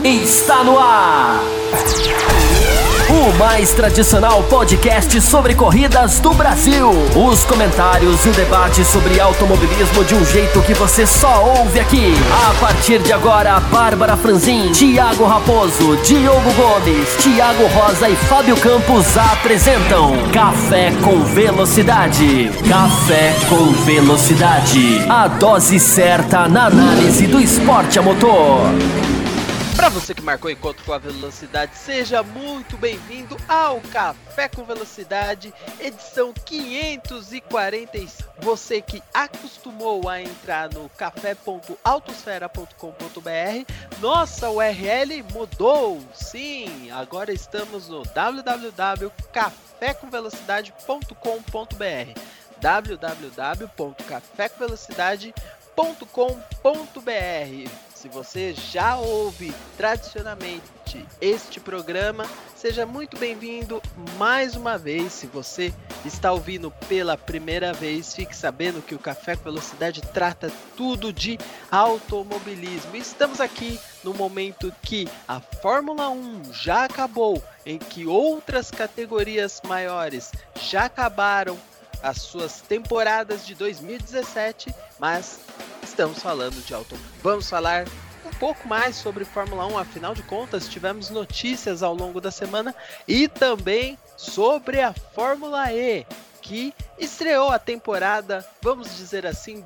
Está no ar! O mais tradicional podcast sobre corridas do Brasil. Os comentários e o debate sobre automobilismo de um jeito que você só ouve aqui. A partir de agora, Bárbara Franzin, Thiago Raposo, Diogo Gomes, Thiago Rosa e Fábio Campos apresentam Café com Velocidade. Café com Velocidade. A dose certa na análise do esporte a motor. Para você que marcou encontro com a velocidade, seja muito bem-vindo ao Café com Velocidade, edição 545. Você que acostumou a entrar no café.autosfera.com.br, nossa URL mudou, sim, agora estamos no www.cafecomvelocidade.com.br www.cafecomvelocidade.com.br. Se você já ouve tradicionalmente este programa, seja muito bem-vindo mais uma vez. Se você está ouvindo pela primeira vez, fique sabendo que o Café com Velocidade trata tudo de automobilismo. Estamos aqui no momento que a Fórmula 1 já acabou, em que outras categorias maiores já acabaram as suas temporadas de 2017, mas estamos falando de automobilismo. Vamos falar um pouco mais sobre Fórmula 1, afinal de contas tivemos notícias ao longo da semana e também sobre a Fórmula E, que estreou a temporada, vamos dizer assim,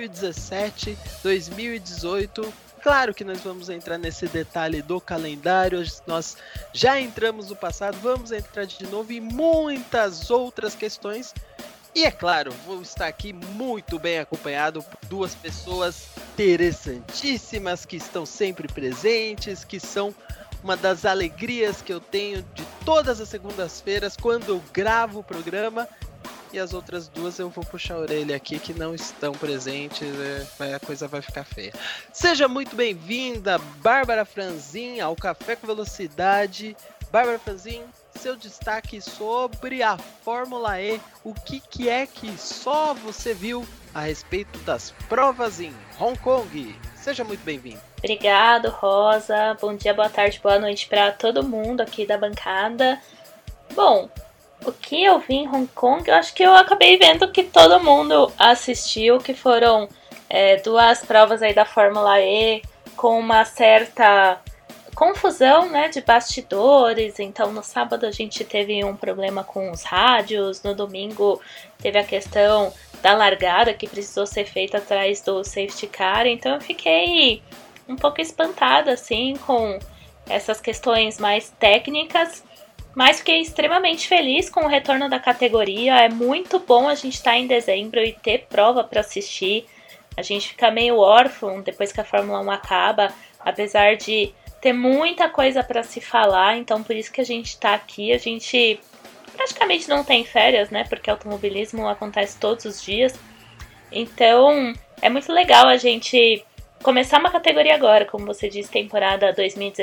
2017-2018. Claro que nós vamos entrar nesse detalhe do calendário, nós já entramos no passado, vamos entrar de novo em muitas outras questões. E é claro, vou estar aqui muito bem acompanhado por duas pessoas interessantíssimas que estão sempre presentes, que são uma das alegrias que eu tenho de todas as segundas-feiras quando eu gravo o programa. E as outras duas eu vou puxar a orelha aqui que não estão presentes, a coisa vai ficar feia. Seja muito bem-vinda, Bárbara Franzin, ao Café com Velocidade. Bárbara Franzin, seu destaque sobre a Fórmula E, o que é que só você viu a respeito das provas em Hong Kong? Seja muito bem-vindo. Obrigado, Rosa. Bom dia, boa tarde, boa noite para todo mundo aqui da bancada. Bom, o que eu vi em Hong Kong, eu acho que eu acabei vendo que todo mundo assistiu, que foram duas provas aí da Fórmula E com uma certa confusão, né, de bastidores. Então no sábado a gente teve um problema com os rádios, no domingo teve a questão da largada que precisou ser feita atrás do safety car, então eu fiquei um pouco espantada assim com essas questões mais técnicas, mas fiquei extremamente feliz com o retorno da categoria. É muito bom a gente estar em dezembro e ter prova para assistir. A gente fica meio órfão depois que a Fórmula 1 acaba, apesar de ter muita coisa para se falar, então por isso que a gente tá aqui. A gente praticamente não tem férias, né, porque automobilismo acontece todos os dias, então é muito legal a gente começar uma categoria agora, como você disse, temporada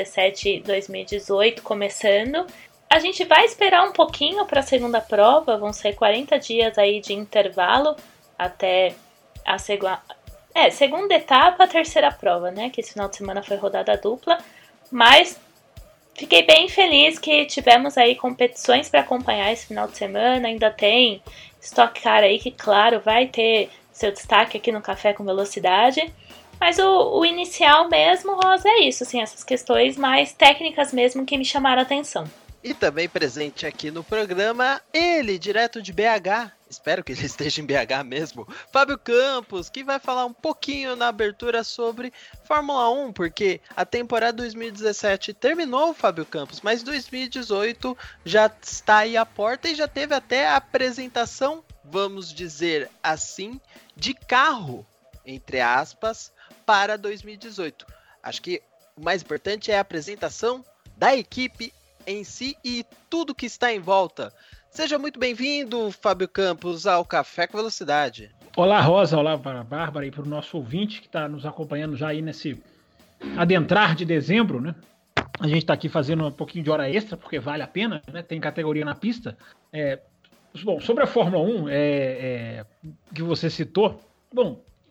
2017-2018 começando. A gente vai esperar um pouquinho para a segunda prova, vão ser 40 dias aí de intervalo até a segunda etapa, a terceira prova, né, que esse final de semana foi rodada dupla. Mas fiquei bem feliz que tivemos aí competições para acompanhar esse final de semana. Ainda tem Stock Car aí que, claro, vai ter seu destaque aqui no Café com Velocidade. Mas o inicial mesmo, Rosa, é isso, assim, essas questões mais técnicas mesmo que me chamaram a atenção. E também presente aqui no programa, ele, direto de BH, espero que ele esteja em BH mesmo, Fábio Campos, que vai falar um pouquinho na abertura sobre Fórmula 1, porque a temporada 2017 terminou, Fábio Campos, mas 2018 já está aí à porta e já teve até a apresentação, vamos dizer assim, de carro, entre aspas, para 2018. Acho que o mais importante é a apresentação da equipe em si e tudo que está em volta. Seja muito bem-vindo, Fábio Campos, ao Café com Velocidade. Olá, Rosa, olá para a Bárbara e para o nosso ouvinte que está nos acompanhando já aí nesse adentrar de dezembro, né? A gente está aqui fazendo um pouquinho de hora extra, porque vale a pena, né? Tem categoria na pista. Bom, sobre a Fórmula 1, que você citou, bom,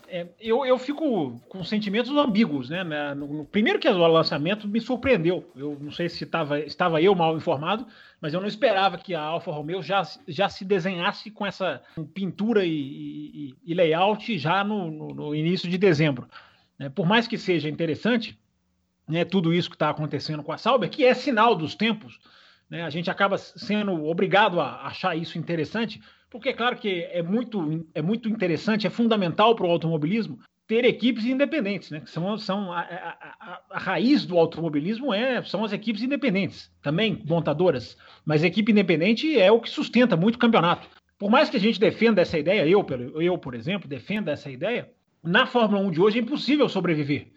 Eu fico com sentimentos ambíguos, né? Primeiro que o lançamento me surpreendeu. Eu não sei se estava eu mal informado, mas eu não esperava que a Alfa Romeo já se desenhasse com essa pintura e layout já no início de dezembro. Por mais que seja interessante, né, tudo isso que está acontecendo com a Sauber, que é sinal dos tempos, né? A gente acaba sendo obrigado a achar isso interessante, porque é claro que é muito interessante, é fundamental para o automobilismo ter equipes independentes, né? Que são a raiz do automobilismo são as equipes independentes, também montadoras, mas equipe independente é o que sustenta muito o campeonato. Por mais que a gente defenda essa ideia, eu por exemplo, defenda essa ideia, na Fórmula 1 de hoje é impossível sobreviver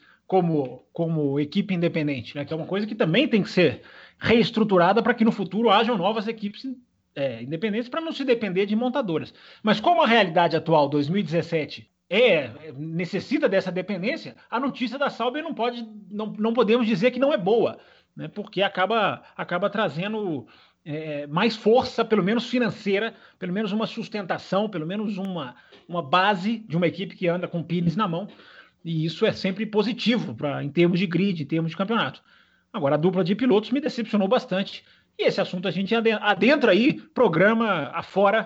como equipe independente, né? Que é uma coisa que também tem que ser reestruturada para que no futuro hajam novas equipes independentes para não se depender de montadoras. Mas como a realidade atual, 2017, necessita dessa dependência, a notícia da Sauber não podemos dizer que não é boa, né? Porque acaba trazendo mais força, pelo menos financeira, pelo menos uma sustentação, pelo menos uma base de uma equipe que anda com o Pires na mão, e isso é sempre positivo em termos de grid, em termos de campeonato. Agora, a dupla de pilotos me decepcionou bastante. E esse assunto a gente adentra aí, programa afora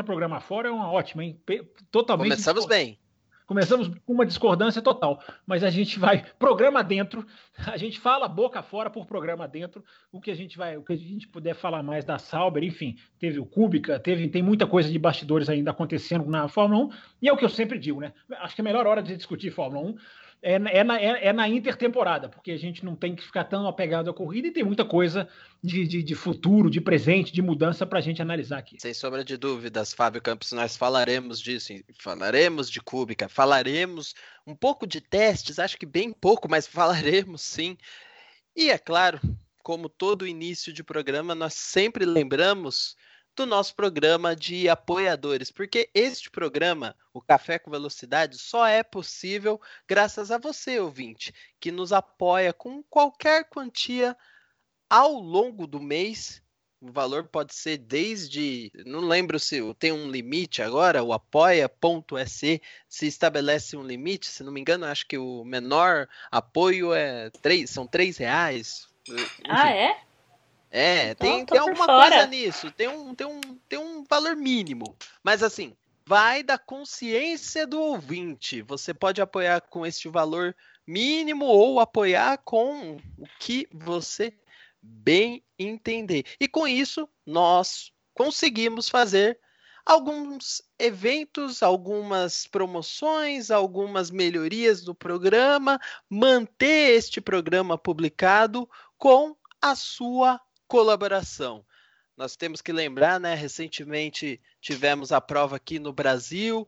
é uma ótima, hein? Totalmente. Começamos bem. Começamos com uma discordância total, mas a gente vai programa dentro, a gente fala boca fora por programa dentro, o que a gente puder falar mais da Sauber, enfim, teve o Kubica, tem muita coisa de bastidores ainda acontecendo na Fórmula 1, e é o que eu sempre digo, né? Acho que a melhor hora de discutir Fórmula 1 é na intertemporada, porque a gente não tem que ficar tão apegado à corrida e tem muita coisa de futuro, de presente, de mudança para a gente analisar aqui. Sem sombra de dúvidas, Fábio Campos, nós falaremos disso, falaremos de Kubica, falaremos um pouco de testes, acho que bem pouco, mas falaremos sim. E é claro, como todo início de programa, nós sempre lembramos do nosso programa de apoiadores, porque este programa, o Café com Velocidade, só é possível graças a você, ouvinte, que nos apoia com qualquer quantia ao longo do mês. O valor pode ser não lembro se tem um limite agora, o apoia.se se estabelece um limite, se não me engano, acho que o menor apoio são R$3. Enfim. Ah, é? Tem alguma coisa nisso, tem um valor mínimo, mas assim, vai da consciência do ouvinte, você pode apoiar com este valor mínimo ou apoiar com o que você bem entender, e com isso nós conseguimos fazer alguns eventos, algumas promoções, algumas melhorias do programa, manter este programa publicado com a sua colaboração. Nós temos que lembrar, né? Recentemente tivemos a prova aqui no Brasil.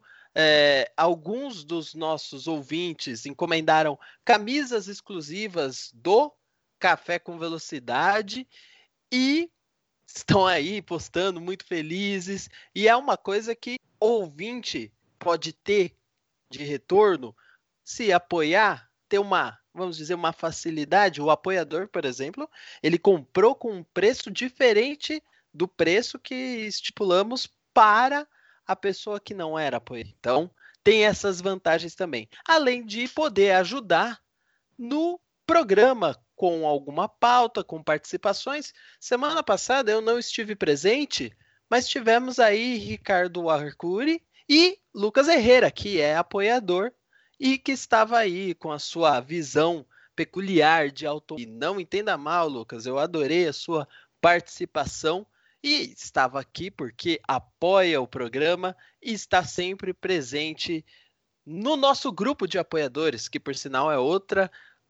Alguns dos nossos ouvintes encomendaram camisas exclusivas do Café com Velocidade e estão aí postando muito felizes. E é uma coisa que o ouvinte pode ter de retorno se apoiar, ter vamos dizer, uma facilidade. O apoiador, por exemplo, ele comprou com um preço diferente do preço que estipulamos para a pessoa que não era apoiador. Então, tem essas vantagens também. Além de poder ajudar no programa com alguma pauta, com participações. Semana passada eu não estive presente, mas tivemos aí Ricardo Arcuri e Lucas Herrera, que é apoiador e que estava aí com a sua visão peculiar de automobilismo. E não entenda mal, Lucas, eu adorei a sua participação e estava aqui porque apoia o programa e está sempre presente no nosso grupo de apoiadores, que por sinal é outro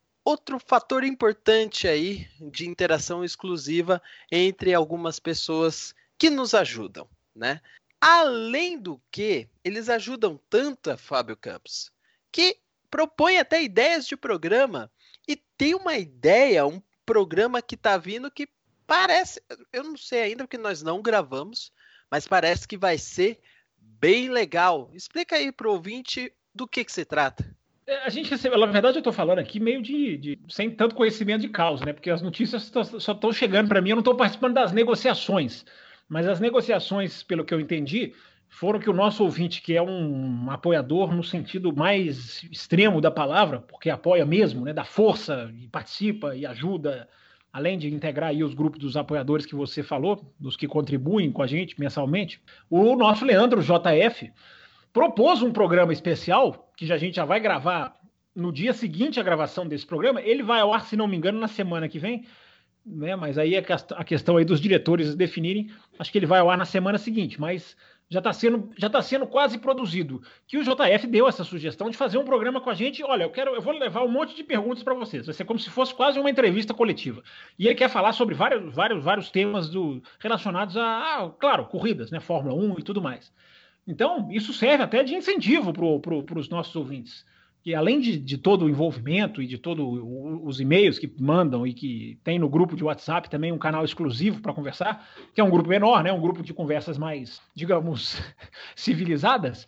fator importante aí de interação exclusiva entre algumas pessoas que nos ajudam, né? Além do que, eles ajudam tanto a Fábio Campos, que propõe até ideias de programa, e tem uma ideia, um programa que está vindo que parece, eu não sei ainda porque nós não gravamos, mas parece que vai ser bem legal. Explica aí para o ouvinte do que se trata. A gente recebeu, na verdade eu estou falando aqui meio sem tanto conhecimento de causa, né? Porque as notícias só estão chegando para mim, eu não estou participando das negociações, mas as negociações, pelo que eu entendi, foram que o nosso ouvinte, que é um apoiador no sentido mais extremo da palavra, porque apoia mesmo, né, dá força e participa e ajuda, além de integrar aí os grupos dos apoiadores que você falou, dos que contribuem com a gente mensalmente, o nosso Leandro JF propôs um programa especial, que a gente já vai gravar no dia seguinte à gravação desse programa. Ele vai ao ar, se não me engano, na semana que vem, né? Mas aí é a questão aí dos diretores definirem. Acho que ele vai ao ar na semana seguinte, mas já está sendo quase produzido. Que o JF deu essa sugestão de fazer um programa com a gente. Olha, eu vou levar um monte de perguntas para vocês. Vai ser como se fosse quase uma entrevista coletiva. E ele quer falar sobre vários temas relacionados claro, corridas, né? Fórmula 1 e tudo mais. Então, isso serve até de incentivo para os nossos ouvintes. Que além de todo o envolvimento e de todos os e-mails que mandam e que tem no grupo de WhatsApp também um canal exclusivo para conversar, que é um grupo menor, né? Um grupo de conversas mais, digamos, civilizadas,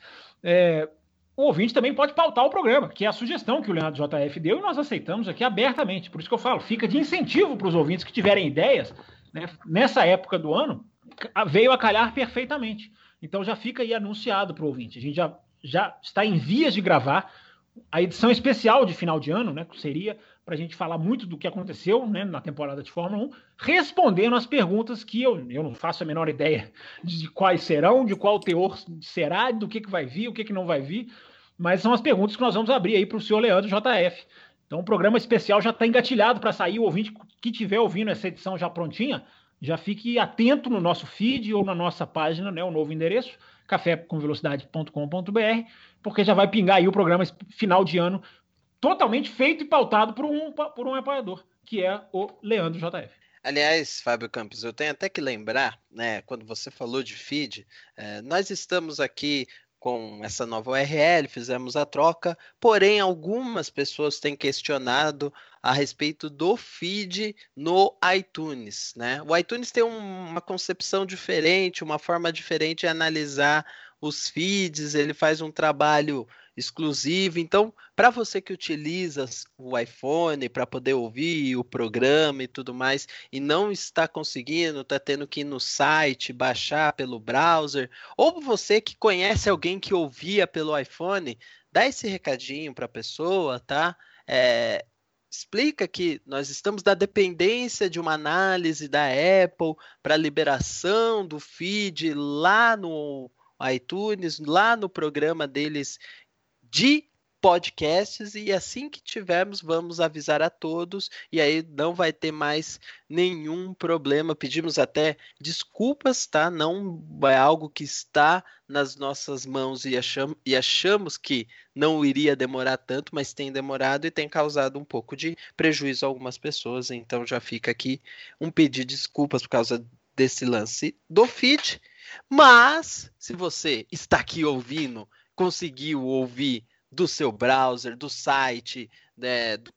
o ouvinte também pode pautar o programa, que é a sugestão que o Leandro JF deu e nós aceitamos aqui abertamente. Por isso que eu falo, fica de incentivo para os ouvintes que tiverem ideias, né? Nessa época do ano, veio a calhar perfeitamente. Então já fica aí anunciado para o ouvinte. A gente já está em vias de gravar a edição especial de final de ano, né, que seria para a gente falar muito do que aconteceu, né, na temporada de Fórmula 1, respondendo as perguntas que eu não faço a menor ideia de quais serão, de qual teor será, do que vai vir, o que não vai vir, mas são as perguntas que nós vamos abrir aí para o senhor Leandro JF. Então o programa especial já está engatilhado para sair. O ouvinte que estiver ouvindo essa edição já prontinha, já fique atento no nosso feed ou na nossa página, né, o novo endereço, cafécomvelocidade.com.br, porque já vai pingar aí o programa final de ano totalmente feito e pautado por um apoiador, que é o Leandro JF. Aliás, Fábio Campos, eu tenho até que lembrar, né, quando você falou de feed, nós estamos aqui com essa nova URL, fizemos a troca, porém algumas pessoas têm questionado a respeito do feed no iTunes, né? O iTunes tem uma concepção diferente, uma forma diferente de analisar os feeds, ele faz um trabalho exclusivo. Então, para você que utiliza o iPhone para poder ouvir o programa e tudo mais, e não está conseguindo, está tendo que ir no site, baixar pelo browser, ou você que conhece alguém que ouvia pelo iPhone, dá esse recadinho para a pessoa, tá? Explica que nós estamos na dependência de uma análise da Apple para liberação do feed lá no iTunes, lá no programa deles de podcasts, e assim que tivermos, vamos avisar a todos, e aí não vai ter mais nenhum problema. Pedimos até desculpas, tá? Não é algo que está nas nossas mãos e achamos que não iria demorar tanto, mas tem demorado e tem causado um pouco de prejuízo a algumas pessoas. Então já fica aqui um pedido de desculpas por causa desse lance do feed. Mas se você está aqui ouvindo, conseguiu ouvir do seu browser, do site, né, do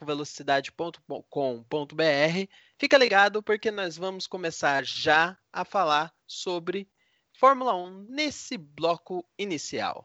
cafécomvelocidade.com.br, fica ligado porque nós vamos começar já a falar sobre Fórmula 1 nesse bloco inicial.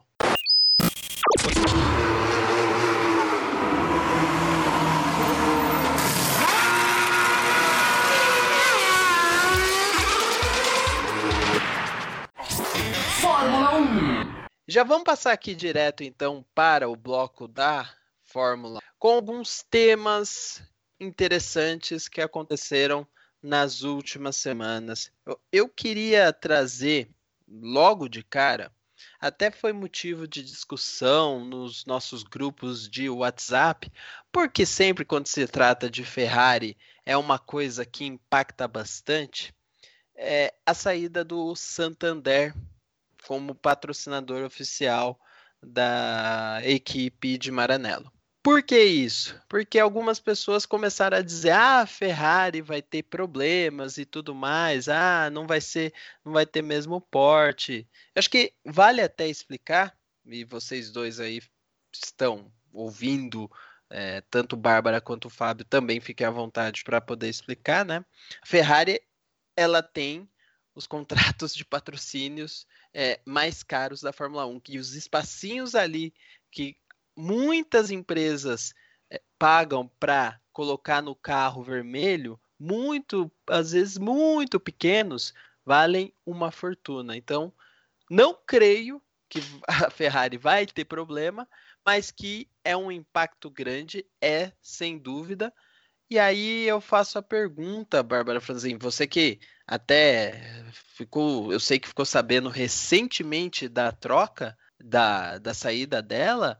Fórmula 1. Já vamos passar aqui direto, então, para o bloco da Fórmula, com alguns temas interessantes que aconteceram nas últimas semanas. Eu queria trazer, logo de cara, até foi motivo de discussão nos nossos grupos de WhatsApp, porque sempre quando se trata de Ferrari é uma coisa que impacta bastante, a saída do Santander como patrocinador oficial da equipe de Maranello. Por que isso? Porque algumas pessoas começaram a dizer: a Ferrari vai ter problemas e tudo mais, não vai ter mesmo porte. Eu acho que vale até explicar, e vocês dois aí estão ouvindo, tanto Bárbara quanto o Fábio também fiquem à vontade para poder explicar, né? A Ferrari, ela tem os contratos de patrocínios mais caros da Fórmula 1, que os espacinhos ali que muitas empresas pagam para colocar no carro vermelho, às vezes muito pequenos, valem uma fortuna. Então, Não creio que a Ferrari vai ter problema, mas que é um impacto grande, sem dúvida. E aí eu faço a pergunta, Bárbara Franzin, você que até eu sei que ficou sabendo recentemente da troca, da saída dela,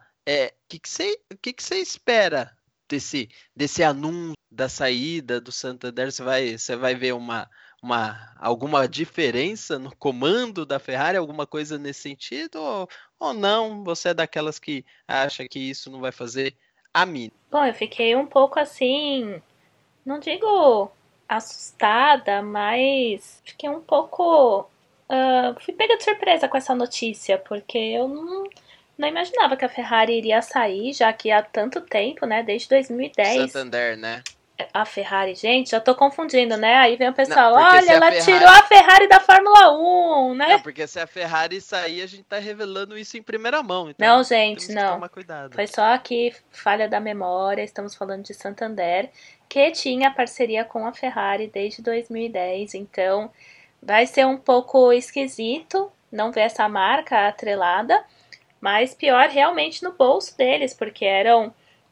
que você espera desse anúncio da saída do Santander? Você vai ver alguma diferença no comando da Ferrari, alguma coisa nesse sentido, ou não? Você é daquelas que acha que isso não vai fazer a mínima? Bom, eu fiquei um pouco assim, não digo assustada, mas fiquei um pouco. Fui pega de surpresa com essa notícia, porque eu não imaginava que a Ferrari iria sair, já que há tanto tempo, né? Desde 2010. Santander, né? A Ferrari, gente, já tô confundindo, né? Aí vem o pessoal, Não, porque olha, ela tirou a Ferrari da Fórmula 1, né? Não, porque se a Ferrari sair, a gente tá revelando isso em primeira mão. Então Não, gente, temos que não. tomar cuidado. Foi só aqui falha da memória, estamos falando de Santander, que tinha parceria com a Ferrari desde 2010, então vai ser um pouco esquisito não ver essa marca atrelada, mas pior realmente no bolso deles, porque eram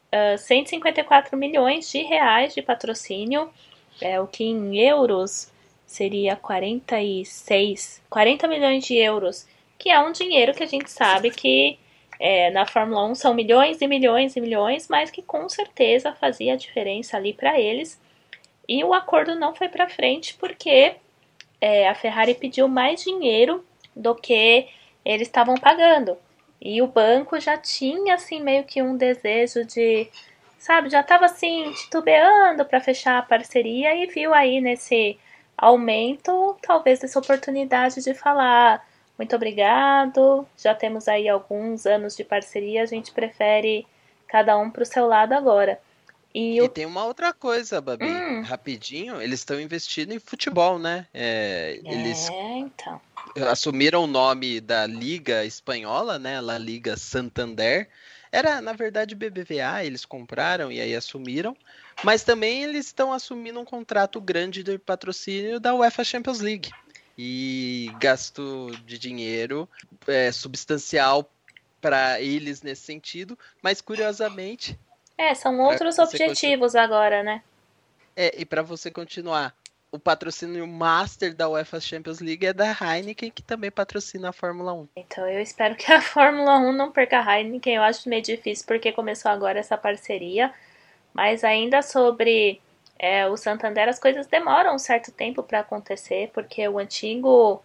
154 milhões de reais de patrocínio, o que em euros seria 40 milhões de euros, que é um dinheiro que a gente sabe que na Fórmula 1 são milhões e milhões e milhões, mas que com certeza fazia diferença ali para eles. E o acordo não foi para frente porque a Ferrari pediu mais dinheiro do que eles estavam pagando. E o banco já tinha assim meio que um desejo de, sabe, já estava assim titubeando para fechar a parceria e viu aí nesse aumento talvez essa oportunidade de falar muito obrigado, já temos aí alguns anos de parceria, a gente prefere cada um para o seu lado agora. E tem uma outra coisa, Babi, rapidinho, eles estão investindo em futebol, né? Eles então. assumiram o nome da Liga Espanhola, né? La Liga Santander. Era, na verdade, BBVA, eles compraram e aí assumiram. Mas também eles estão assumindo um contrato grande de patrocínio da UEFA Champions League. E gasto de dinheiro substancial para eles nesse sentido. Mas, curiosamente... são outros objetivos agora, né? E para você continuar, o patrocínio master da UEFA Champions League é da Heineken, que também patrocina a Fórmula 1. Então eu espero que a Fórmula 1 não perca a Heineken. Eu acho meio difícil porque começou agora essa parceria. Mas ainda sobre o Santander, as coisas demoram um certo tempo para acontecer, porque o antigo,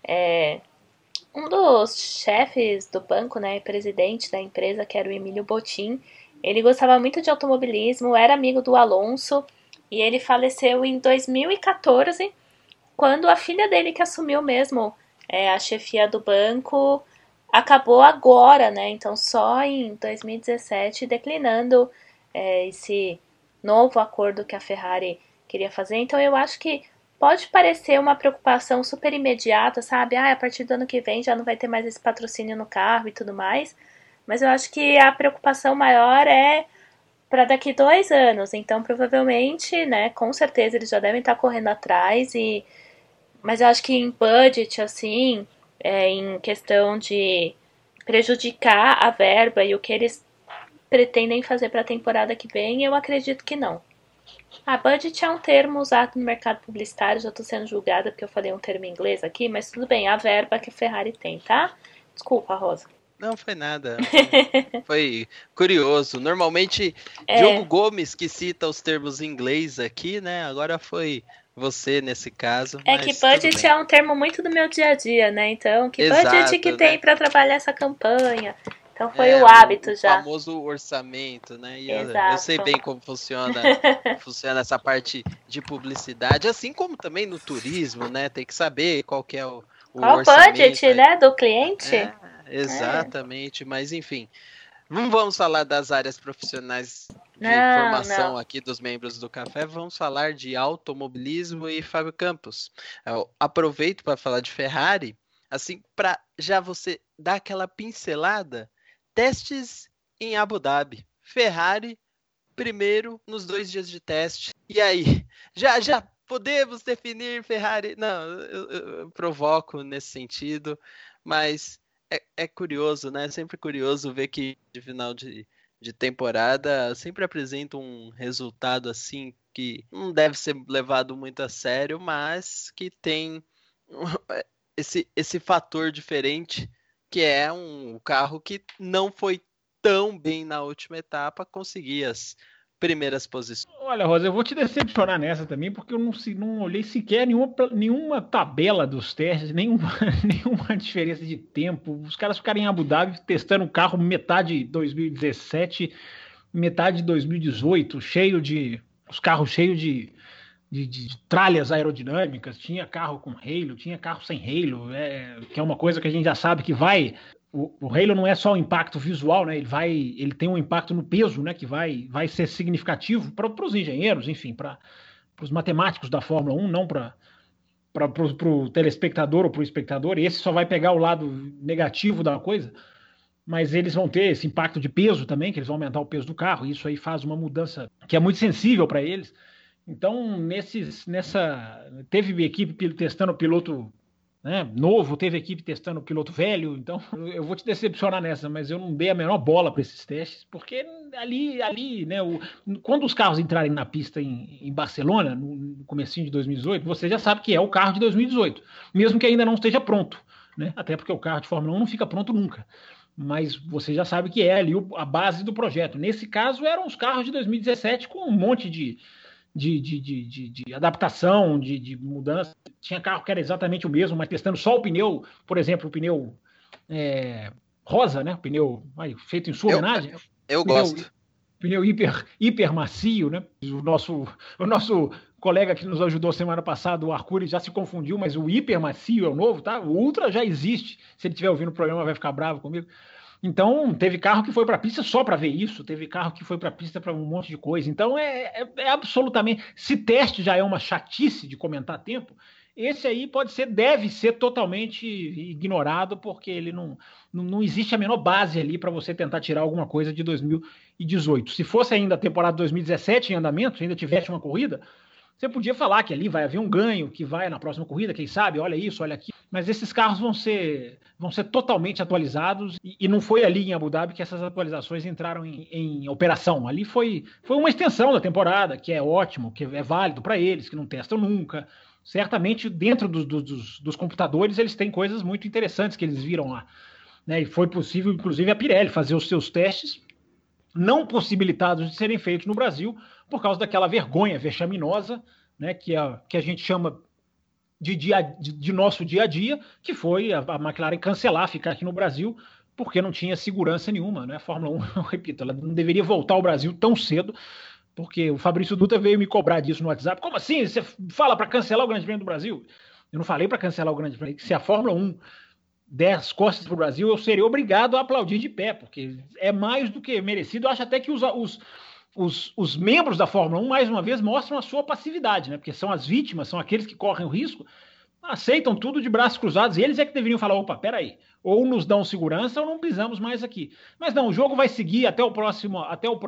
um dos chefes do banco, né, presidente da empresa, que era o Emílio Botín, ele gostava muito de automobilismo, era amigo do Alonso, e ele faleceu em 2014, quando a filha dele, que assumiu mesmo a chefia do banco, acabou agora, né? Então só em 2017, declinando esse novo acordo que a Ferrari queria fazer. Então eu acho que pode parecer uma preocupação super imediata, sabe? A partir do ano que vem já não vai ter mais esse patrocínio no carro e tudo mais. Mas eu acho que a preocupação maior é para daqui 2 anos. Então, provavelmente, né, com certeza eles já devem estar correndo atrás. Mas eu acho que em budget, assim, em questão de prejudicar a verba e o que eles pretendem fazer para a temporada que vem, eu acredito que não. Budget é um termo usado no mercado publicitário, já estou sendo julgada porque eu falei um termo em inglês aqui, mas tudo bem, a verba que a Ferrari tem, tá? Desculpa, Rosa. Não foi nada. Foi curioso. Normalmente, Diogo Gomes que cita os termos em inglês aqui, né? Agora foi você nesse caso. É que budget é um termo muito do meu dia a dia, né? Então, que budget que tem para trabalhar essa campanha? Então foi o hábito já. O famoso orçamento, né? E eu sei bem como funciona essa parte de publicidade, assim como também no turismo, né? Tem que saber qual que é o qual orçamento, budget, né, do cliente. Exatamente, mas enfim. Não vamos falar das áreas profissionais de formação aqui dos membros do Café, vamos falar de automobilismo e Fábio Campos. Eu aproveito para falar de Ferrari, assim, para já você dar aquela pincelada. Testes em Abu Dhabi. Ferrari, primeiro nos 2 dias de teste. E aí, já podemos definir Ferrari? Não, eu provoco nesse sentido. mas é curioso, né? É sempre curioso ver que de final de temporada sempre apresenta um resultado assim que não deve ser levado muito a sério, mas que tem esse fator diferente, que é um carro que não foi tão bem na última etapa, conseguir as primeiras posições. Olha, Rosa, eu vou te decepcionar nessa também, porque eu não olhei sequer nenhuma tabela dos testes, nenhuma diferença de tempo. Os caras ficaram em Abu Dhabi testando o carro metade de 2017, metade de 2018, os carros cheios de tralhas aerodinâmicas. Tinha carro com halo, tinha carro sem halo, que é uma coisa que a gente já sabe que vai... O halo não é só o impacto visual, né? Ele tem um impacto no peso, né? Que vai ser significativo para os engenheiros, enfim, para os matemáticos da Fórmula 1, não para o telespectador ou para o espectador. Esse só vai pegar o lado negativo da coisa, mas eles vão ter esse impacto de peso também, que eles vão aumentar o peso do carro, e isso aí faz uma mudança que é muito sensível para eles. Então, teve equipe testando o piloto, né, novo, teve equipe testando o piloto velho. Então eu vou te decepcionar nessa, mas eu não dei a menor bola para esses testes, porque ali, né, quando os carros entrarem na pista em Barcelona, no comecinho de 2018, você já sabe que é o carro de 2018, mesmo que ainda não esteja pronto, né, até porque o carro de Fórmula 1 não fica pronto nunca, mas você já sabe que é ali a base do projeto. Nesse caso eram os carros de 2017 com um monte de adaptação, de mudança. Tinha carro que era exatamente o mesmo, mas testando só o pneu, por exemplo, o pneu rosa, né? O pneu feito em sua homenagem. Eu gosto. Pneu hiper macio, né? O nosso colega que nos ajudou semana passada, o Arcuri, já se confundiu, mas o hiper macio é o novo, tá? O Ultra já existe. Se ele estiver ouvindo o programa, vai ficar bravo comigo. Então, teve carro que foi para a pista só para ver isso, teve carro que foi para a pista para um monte de coisa. Então, é absolutamente... Se teste já é uma chatice de comentar tempo, esse aí deve ser totalmente ignorado, porque ele não existe a menor base ali para você tentar tirar alguma coisa de 2018. Se fosse ainda a temporada 2017 em andamento, se ainda tivesse uma corrida, você podia falar que ali vai haver um ganho, que vai na próxima corrida, quem sabe, olha isso, olha aquilo. Mas esses carros vão ser totalmente atualizados, e não foi ali em Abu Dhabi que essas atualizações entraram em operação. Ali foi uma extensão da temporada, que é ótimo, que é válido para eles, que não testam nunca. Certamente, dentro dos computadores, eles têm coisas muito interessantes que eles viram lá, né? E foi possível, inclusive, a Pirelli fazer os seus testes não possibilitados de serem feitos no Brasil, por causa daquela vergonha vexaminosa, né, que a gente chama de nosso dia a dia, que foi a McLaren cancelar, ficar aqui no Brasil, porque não tinha segurança nenhuma, né? A Fórmula 1, eu repito, ela não deveria voltar ao Brasil tão cedo, porque o Fabrício Dutra veio me cobrar disso no WhatsApp. Como assim? Você fala para cancelar o Grande Prêmio do Brasil? Eu não falei para cancelar o Grande Prêmio. Se a Fórmula 1 der as costas para o Brasil, eu seria obrigado a aplaudir de pé, porque é mais do que merecido. Eu acho até que os membros da Fórmula 1, mais uma vez, mostram a sua passividade, né? Porque são as vítimas, são aqueles que correm o risco, aceitam tudo de braços cruzados, e eles é que deveriam falar, opa, peraí, ou nos dão segurança ou não pisamos mais aqui. Mas não, o jogo vai seguir até o próximo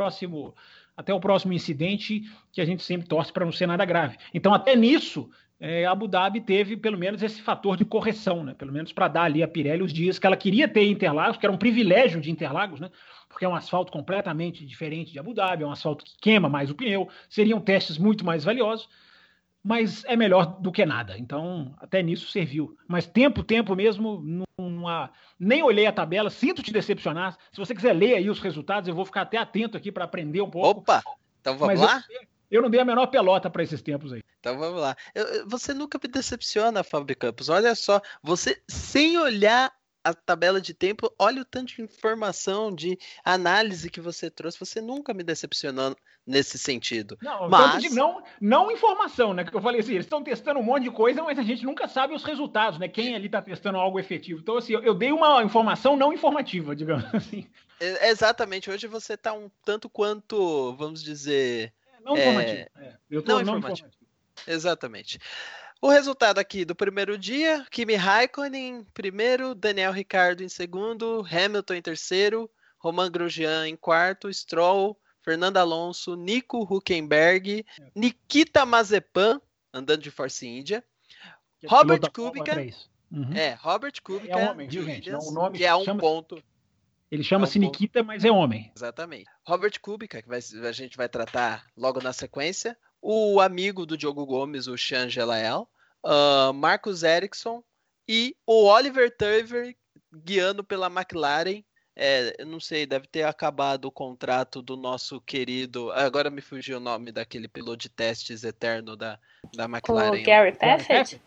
incidente, que a gente sempre torce para não ser nada grave. Então, até nisso, Abu Dhabi teve pelo menos esse fator de correção, né? Pelo menos para dar ali a Pirelli os dias que ela queria ter em Interlagos, que era um privilégio de Interlagos, né? Porque é um asfalto completamente diferente de Abu Dhabi, é um asfalto que queima mais o pneu, seriam testes muito mais valiosos, mas é melhor do que nada. Então, até nisso serviu. Mas tempo mesmo, nem olhei a tabela, sinto te decepcionar. Se você quiser ler aí os resultados, eu vou ficar até atento aqui para aprender um pouco. Opa, então vamos lá? Eu não dei a menor pelota para esses tempos aí. Então vamos lá. Você nunca me decepciona, Fábio Campos. Olha só, você sem olhar a tabela de tempo, olha o tanto de informação, de análise que você trouxe. Você nunca me decepcionou nesse sentido. Não, mas... não informação, né? Que eu falei assim, eles estão testando um monte de coisa, mas a gente nunca sabe os resultados, né? Quem ali está testando algo efetivo. Então, assim, eu dei uma informação não informativa, digamos assim. Exatamente. Hoje você está um tanto quanto, vamos dizer... Não informativo. Eu tô não informativo. Exatamente. O resultado aqui do primeiro dia, Kimi Raikkonen em primeiro, Daniel Ricciardo em segundo, Hamilton em terceiro, Romain Grosjean em quarto, Stroll, Fernando Alonso, Nico Hülkenberg, Nikita Mazepin, andando de Force India, Robert Kubica, Uhum. Robert Kubica. É homem, viu, gente? Williams, O nome que é um chama, ponto. ele chama-se Nikita, mas é homem. Exatamente. Robert Kubica, que a gente vai tratar logo na sequência. O amigo do Diogo Gomes, o Sean Gelael. Marcus Ericsson. E o Oliver Turvey, guiando pela McLaren. Eu não sei, deve ter acabado o contrato do nosso querido... Agora me fugiu o nome daquele piloto de testes eterno da McLaren. O Gary Paffett?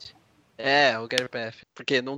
O Gary Paffett. Porque não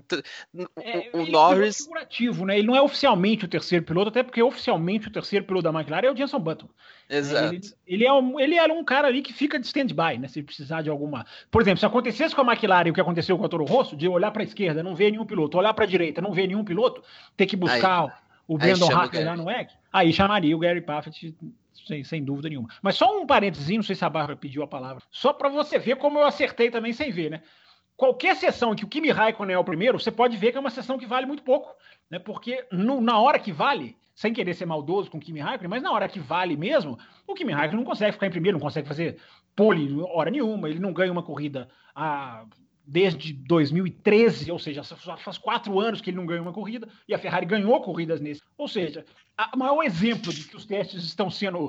o ele Norris... É figurativo, né? Ele não é oficialmente o terceiro piloto, até porque oficialmente o terceiro piloto da McLaren é o Jenson Button. Exato. Ele era um cara ali que fica de stand-by, né? Se precisar de alguma... Por exemplo, se acontecesse com a McLaren o que aconteceu com o Toro Rosso, de olhar para a esquerda, não ver nenhum piloto, olhar para a direita, não ver nenhum piloto, ter que buscar o Brandon Hartley lá no WEC, aí chamaria o Gary Paffett sem dúvida nenhuma. Mas só um parênteses, não sei se a Bárbara pediu a palavra, só para você ver como eu acertei também sem ver, né? Qualquer sessão em que o Kimi Raikkonen é o primeiro, você pode ver que é uma sessão que vale muito pouco, né? Porque na hora que vale, sem querer ser maldoso com o Kimi Raikkonen, mas na hora que vale mesmo, o Kimi Raikkonen não consegue ficar em primeiro, não consegue fazer pole hora nenhuma, ele não ganha uma corrida desde 2013, ou seja, faz 4 anos que ele não ganha uma corrida, e a Ferrari ganhou corridas nesse. Ou seja, o maior exemplo de que os testes estão sendo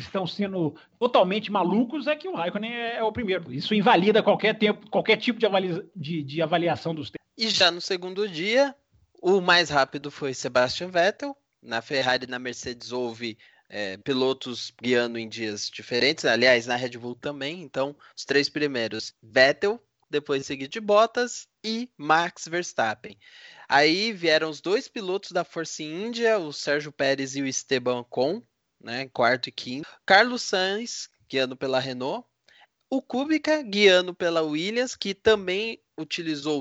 totalmente malucos é que o Raikkonen é o primeiro. Isso invalida qualquer tipo de avaliação dos testes. E já no segundo dia, o mais rápido foi Sebastian Vettel. Na Ferrari e na Mercedes houve pilotos guiando em dias diferentes, aliás, na Red Bull também. Então, os 3 primeiros, Vettel, depois seguido de Bottas e Max Verstappen. Aí vieram os 2 pilotos da Force India, o Sérgio Pérez e o Esteban Ocon, né, quarto e quinto. Carlos Sainz, guiando pela Renault. O Kubica, guiando pela Williams, que também utilizou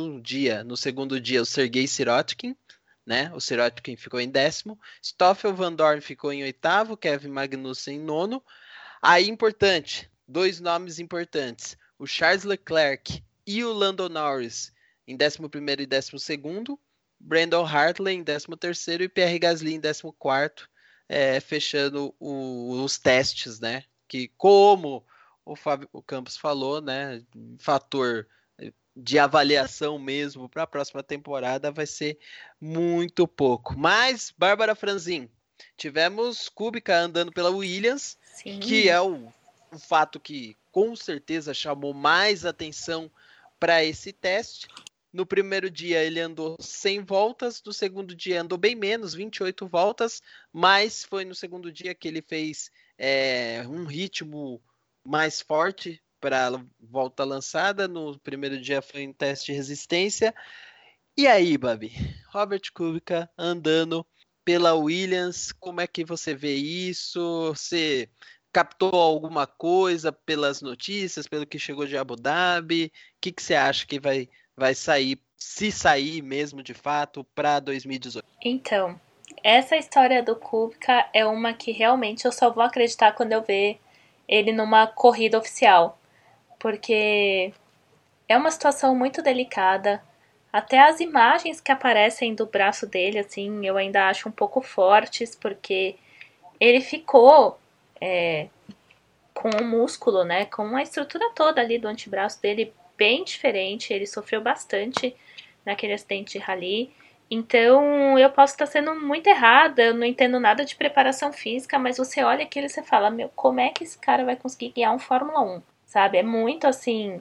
no segundo dia, o Sergei Sirotkin, né? O Sirotkin ficou em 10º. Stoffel Van Dorn ficou em 8º, Kevin Magnussen em 9º. Aí, importante, 2 nomes importantes. O Charles Leclerc e o Lando Norris em 11º e 12º, Brandon Hartley em 13º e Pierre Gasly em 14º, fechando os testes, né? Que, como o Fábio Campos falou, né? Fator de avaliação mesmo para a próxima temporada vai ser muito pouco. Mas, Bárbara Franzin, tivemos Kubica andando pela Williams, Sim. Que é o fato que com certeza chamou mais atenção para esse teste. No primeiro dia ele andou 100 voltas, no segundo dia andou bem menos, 28 voltas, mas foi no segundo dia que ele fez um ritmo mais forte para a volta lançada. No primeiro dia foi um teste de resistência. E aí, Babi? Robert Kubica andando pela Williams, como é que você vê isso? Você captou alguma coisa pelas notícias, pelo que chegou de Abu Dhabi? O que você acha que vai sair, se sair mesmo de fato, para 2018? Então, essa história do Kubica é uma que realmente eu só vou acreditar quando eu ver ele numa corrida oficial. Porque é uma situação muito delicada. Até as imagens que aparecem do braço dele, assim, eu ainda acho um pouco fortes, porque ele ficou com o músculo, né, com a estrutura toda ali do antebraço dele bem diferente. Ele sofreu bastante naquele acidente de rally. Então, eu posso estar sendo muito errada, eu não entendo nada de preparação física, mas você olha aquilo e você fala, meu, como é que esse cara vai conseguir guiar um Fórmula 1? Sabe? É muito, assim,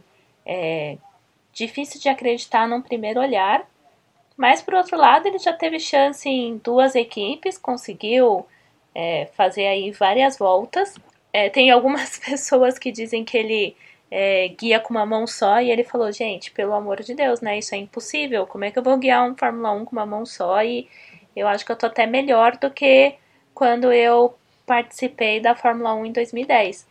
difícil de acreditar num primeiro olhar. Mas, por outro lado, ele já teve chance em 2 equipes, conseguiu fazer aí várias voltas. Tem algumas pessoas que dizem que ele guia com uma mão só, e ele falou, gente, pelo amor de Deus, né, isso é impossível, como é que eu vou guiar um Fórmula 1 com uma mão só? E eu acho que eu tô até melhor do que quando eu participei da Fórmula 1 em 2010.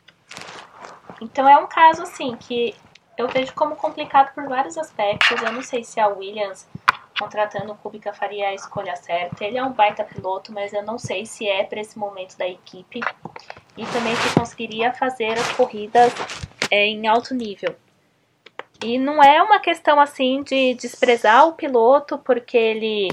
Então é um caso, assim, que eu vejo como complicado por vários aspectos. Eu não sei se a Williams, contratando o Kubica, faria a escolha certa. Ele é um baita piloto, mas eu não sei se para esse momento da equipe. E também se conseguiria fazer as corridas em alto nível. E não é uma questão, assim, de desprezar o piloto porque ele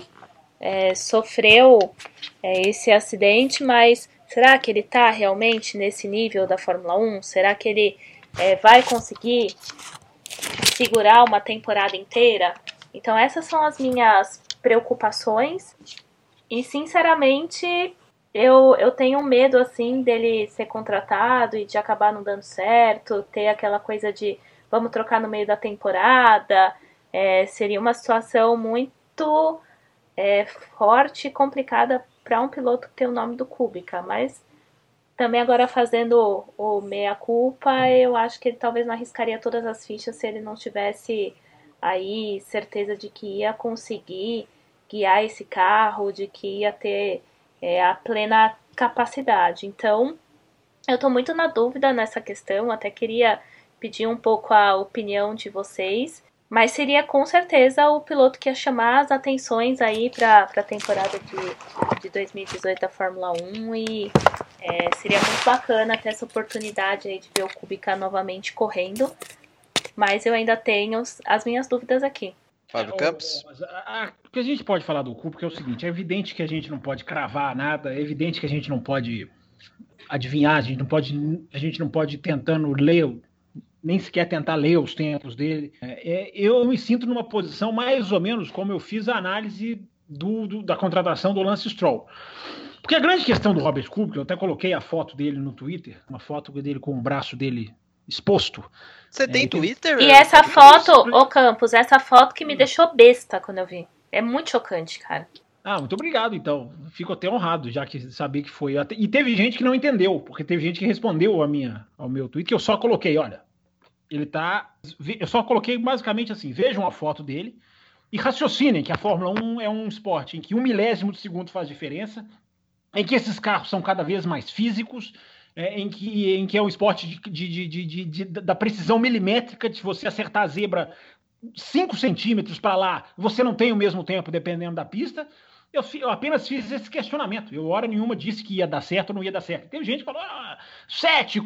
sofreu esse acidente, mas será que ele está realmente nesse nível da Fórmula 1? Será que ele vai conseguir segurar uma temporada inteira Então essas são as minhas preocupações e sinceramente eu tenho medo assim dele ser contratado e de acabar não dando certo, ter aquela coisa de vamos trocar no meio da temporada, seria uma situação muito forte e complicada para um piloto ter o nome do Kubica, mas também agora fazendo o meia-culpa, eu acho que ele talvez não arriscaria todas as fichas se ele não tivesse aí certeza de que ia conseguir guiar esse carro, de que ia ter a plena capacidade. Então, eu estou muito na dúvida nessa questão, até queria pedir um pouco a opinião de vocês, mas seria com certeza o piloto que ia chamar as atenções aí para a temporada de 2018 da Fórmula 1 e seria muito bacana ter essa oportunidade aí de ver o Kubica novamente correndo, mas eu ainda tenho as minhas dúvidas aqui. Fábio Campos? O que a gente pode falar do Kubica é o seguinte, é evidente que a gente não pode cravar nada, é evidente que a gente não pode adivinhar, a gente não pode ir tentando ler, nem sequer tentar ler os tempos dele. Eu me sinto numa posição mais ou menos como eu fiz a análise da contratação do Lance Stroll. Porque a grande questão do Robert Kubica, eu até coloquei a foto dele no Twitter, uma foto dele com o braço dele exposto. Você tem Twitter? E essa foto, ô Campos, essa foto que me deixou besta quando eu vi. É muito chocante, cara. Muito obrigado, então. Fico até honrado, já que sabia que foi. E teve gente que não entendeu, porque teve gente que respondeu ao meu tweet, que eu só coloquei, olha, eu só coloquei basicamente assim, vejam a foto dele e raciocinem que a Fórmula 1 é um esporte em que 1/1000 de segundo faz diferença, em que esses carros são cada vez mais físicos, em que é um esporte da precisão milimétrica, de você acertar a zebra 5 centímetros para lá, você não tem o mesmo tempo dependendo da pista. Eu apenas fiz esse questionamento. Eu, hora nenhuma, disse que ia dar certo ou não ia dar certo. Teve gente que falou, cético,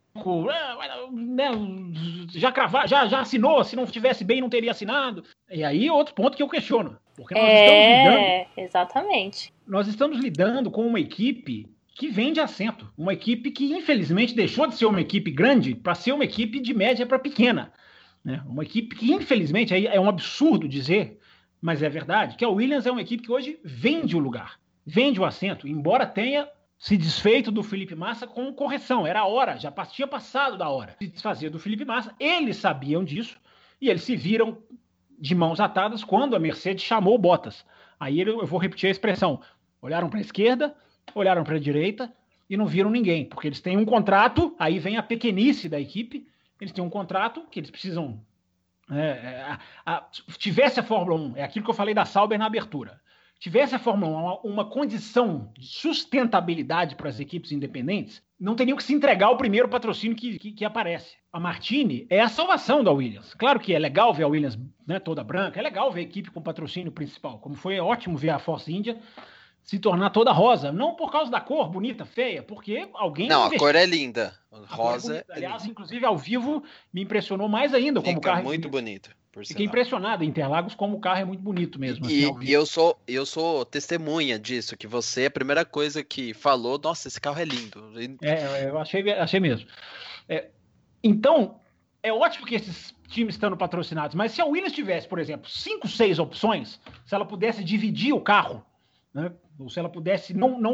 já assinou, se não estivesse bem não teria assinado. E aí outro ponto que eu questiono. Porque nós estamos lidando... Exatamente. Nós estamos lidando com uma equipe que vende assento. Uma equipe que, infelizmente, deixou de ser uma equipe grande para ser uma equipe de média para pequena. Né? Uma equipe que, infelizmente, aí é um absurdo dizer, mas é verdade, que a Williams é uma equipe que hoje vende o lugar, vende o assento, embora tenha se desfeito do Felipe Massa com correção. Era a hora, já tinha passado da hora de desfazer do Felipe Massa. Eles sabiam disso e eles se viram de mãos atadas quando a Mercedes chamou o Bottas. Aí eu vou repetir a expressão. Olharam para a esquerda, olharam para a direita e não viram ninguém, porque eles têm um contrato, aí vem a pequenice da equipe, eles têm um contrato que eles precisam... tivesse a Fórmula 1, é aquilo que eu falei da Sauber na abertura, tivesse a Fórmula 1 uma condição de sustentabilidade para as equipes independentes, não teriam que se entregar o primeiro patrocínio que aparece. A Martini é a salvação da Williams. Claro que é legal ver a Williams, né, toda branca, é legal ver a equipe com patrocínio principal, como foi ótimo ver a Force India se tornar toda rosa. Não por causa da cor, bonita, feia, porque alguém... Não, a cor é linda. Rosa é aliás, inclusive, ao vivo, me impressionou mais ainda como o carro... muito bonito. Fiquei impressionado em Interlagos como o carro é muito bonito mesmo. E eu sou testemunha disso, que você, a primeira coisa que falou, nossa, esse carro é lindo. Eu achei mesmo. Então, é ótimo que esses times estão patrocinados, mas se a Williams tivesse, por exemplo, 5, 6 opções, se ela pudesse dividir o carro, né, ou se ela pudesse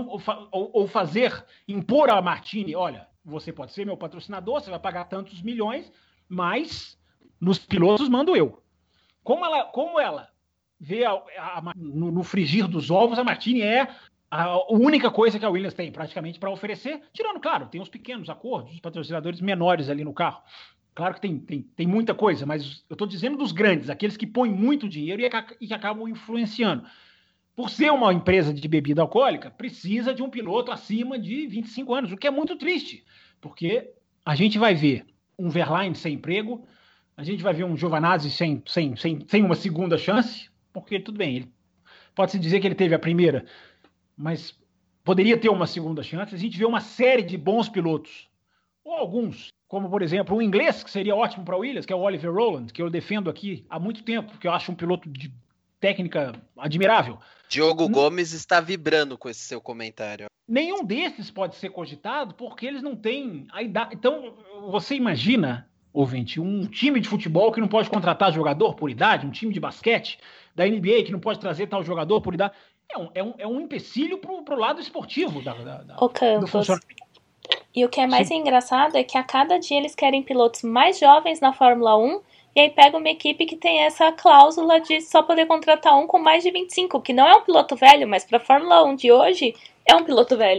impor a Martini, olha, você pode ser meu patrocinador, você vai pagar tantos milhões, mas nos pilotos mando eu. Como ela vê no frigir dos ovos, a Martini é a única coisa que a Williams tem praticamente para oferecer, tirando, claro, tem uns pequenos acordos, os patrocinadores menores ali no carro. Claro que tem muita coisa, mas eu estou dizendo dos grandes, aqueles que põem muito dinheiro e que acabam influenciando. Por ser uma empresa de bebida alcoólica, precisa de um piloto acima de 25 anos, o que é muito triste, porque a gente vai ver um Verlaine sem emprego, a gente vai ver um Giovinazzi sem uma segunda chance, porque tudo bem, ele pode-se dizer que ele teve a primeira, mas poderia ter uma segunda chance. A gente vê uma série de bons pilotos, ou alguns, como por exemplo um inglês, que seria ótimo para o Williams, que é o Oliver Rowland, que eu defendo aqui há muito tempo, porque eu acho um piloto de técnica admirável. Diogo Gomes está vibrando com esse seu comentário. Nenhum desses pode ser cogitado porque eles não têm a idade. Então, você imagina ouvinte, um time de futebol que não pode contratar jogador por idade, um time de basquete da NBA que não pode trazer tal jogador por idade, é um empecilho pro lado esportivo do funcionamento. E o que é mais engraçado é que a cada dia eles querem pilotos mais jovens na Fórmula 1, e aí pega uma equipe que tem essa cláusula de só poder contratar um com mais de 25, que não é um piloto velho, mas para a Fórmula 1 de hoje é um piloto velho.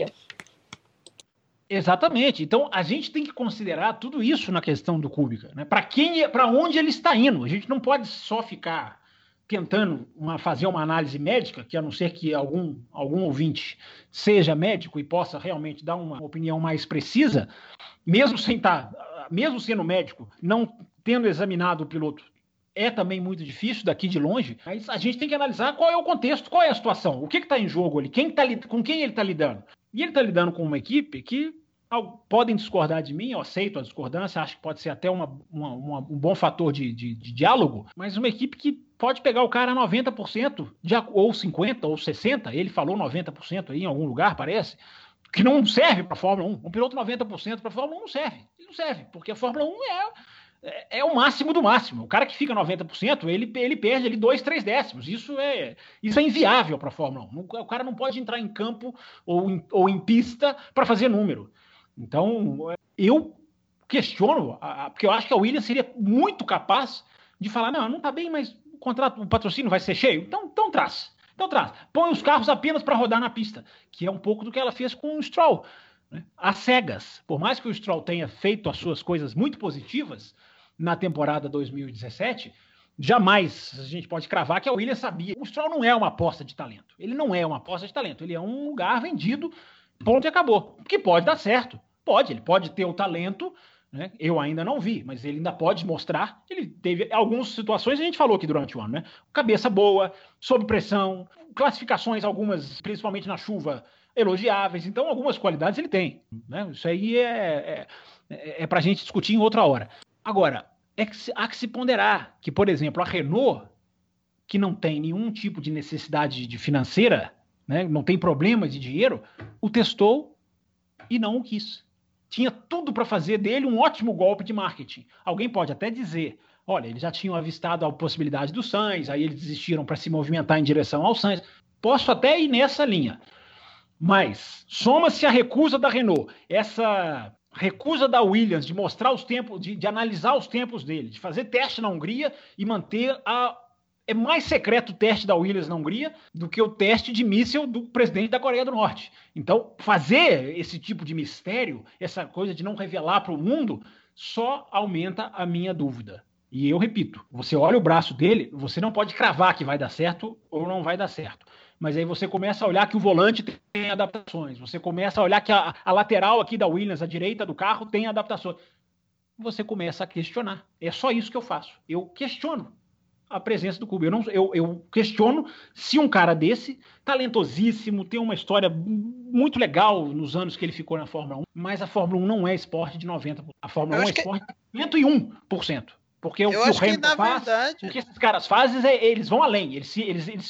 Exatamente. Então a gente tem que considerar tudo isso na questão do Kubica, né? Para onde ele está indo. A gente não pode só ficar tentando fazer uma análise médica, que a não ser que algum ouvinte seja médico e possa realmente dar uma opinião mais precisa, mesmo sendo médico, não tendo examinado o piloto, é também muito difícil daqui de longe, mas a gente tem que analisar qual é o contexto, qual é a situação, o que está em jogo ali, com quem ele está lidando. E ele está lidando com uma equipe que podem discordar de mim, eu aceito a discordância, acho que pode ser até um bom fator de diálogo, mas uma equipe que pode pegar o cara a 90%, ou 50%, ou 60%, ele falou 90% aí em algum lugar, parece, que não serve para a Fórmula 1. Um piloto 90% para a Fórmula 1 não serve. Ele não serve, porque a Fórmula 1 é o máximo do máximo. O cara que fica 90%, ele perde ali 2, 3 décimos. Isso é inviável para a Fórmula 1. O cara não pode entrar em campo ou em pista para fazer número. Então, eu questiono, porque eu acho que a Williams seria muito capaz de falar, não está bem, mas o patrocínio vai ser cheio, então traz. Põe os carros apenas para rodar na pista, que é um pouco do que ela fez com o Stroll, né? Às cegas. Por mais que o Stroll tenha feito as suas coisas muito positivas na temporada 2017, jamais a gente pode cravar que a Williams sabia. O Stroll não é uma aposta de talento. Ele não é uma aposta de talento. Ele é um lugar vendido, ponto e acabou. Que pode dar certo. Ele pode ter o talento, né? Eu ainda não vi, mas ele ainda pode mostrar. Ele teve algumas situações, a gente falou aqui durante o ano, né? Cabeça boa, sob pressão, classificações, algumas, principalmente na chuva, elogiáveis. Então, algumas qualidades ele tem, né? Isso aí é para a gente discutir em outra hora. Agora, há que se ponderar que, por exemplo, a Renault, que não tem nenhum tipo de necessidade financeira, né? Não tem problema de dinheiro, o testou e não o quis. Tinha tudo para fazer dele um ótimo golpe de marketing. Alguém pode até dizer, olha, eles já tinham avistado a possibilidade do Sainz, aí eles desistiram para se movimentar em direção ao Sainz. Posso até ir nessa linha. Mas soma-se a recusa da Renault, essa recusa da Williams de mostrar os tempos, de analisar os tempos dele, de fazer teste na Hungria e manter É mais secreto o teste da Williams na Hungria do que o teste de míssil do presidente da Coreia do Norte. Então, fazer esse tipo de mistério, essa coisa de não revelar para o mundo, só aumenta a minha dúvida. E eu repito, você olha o braço dele, você não pode cravar que vai dar certo ou não vai dar certo. Mas aí você começa a olhar que o volante tem adaptações. Você começa a olhar que a lateral aqui da Williams, a direita do carro, tem adaptações. Você começa a questionar. É só isso que eu faço. Eu questiono a presença do Kubica. Eu questiono se um cara desse, talentosíssimo, tem uma história muito legal nos anos que ele ficou na Fórmula 1, mas a Fórmula 1 não é esporte de 90%. A Fórmula 1 é esporte de 101%. Porque o que o Hamilton faz, o que esses caras fazem, eles vão além. Eles se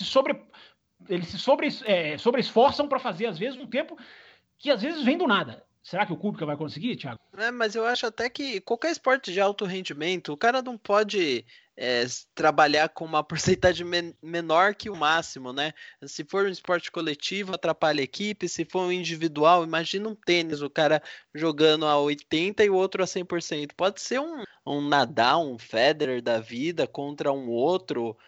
sobre-esforçam para fazer, às vezes, um tempo que às vezes vem do nada. Será que o Kubica vai conseguir, Thiago? Mas eu acho até que qualquer esporte de alto rendimento, o cara não pode trabalhar com uma porcentagem menor que o máximo, né? Se for um esporte coletivo, atrapalha a equipe. Se for um individual, imagina um tênis, o cara jogando a 80% e o outro a 100%. Pode ser um Nadal, um Federer da vida contra um outro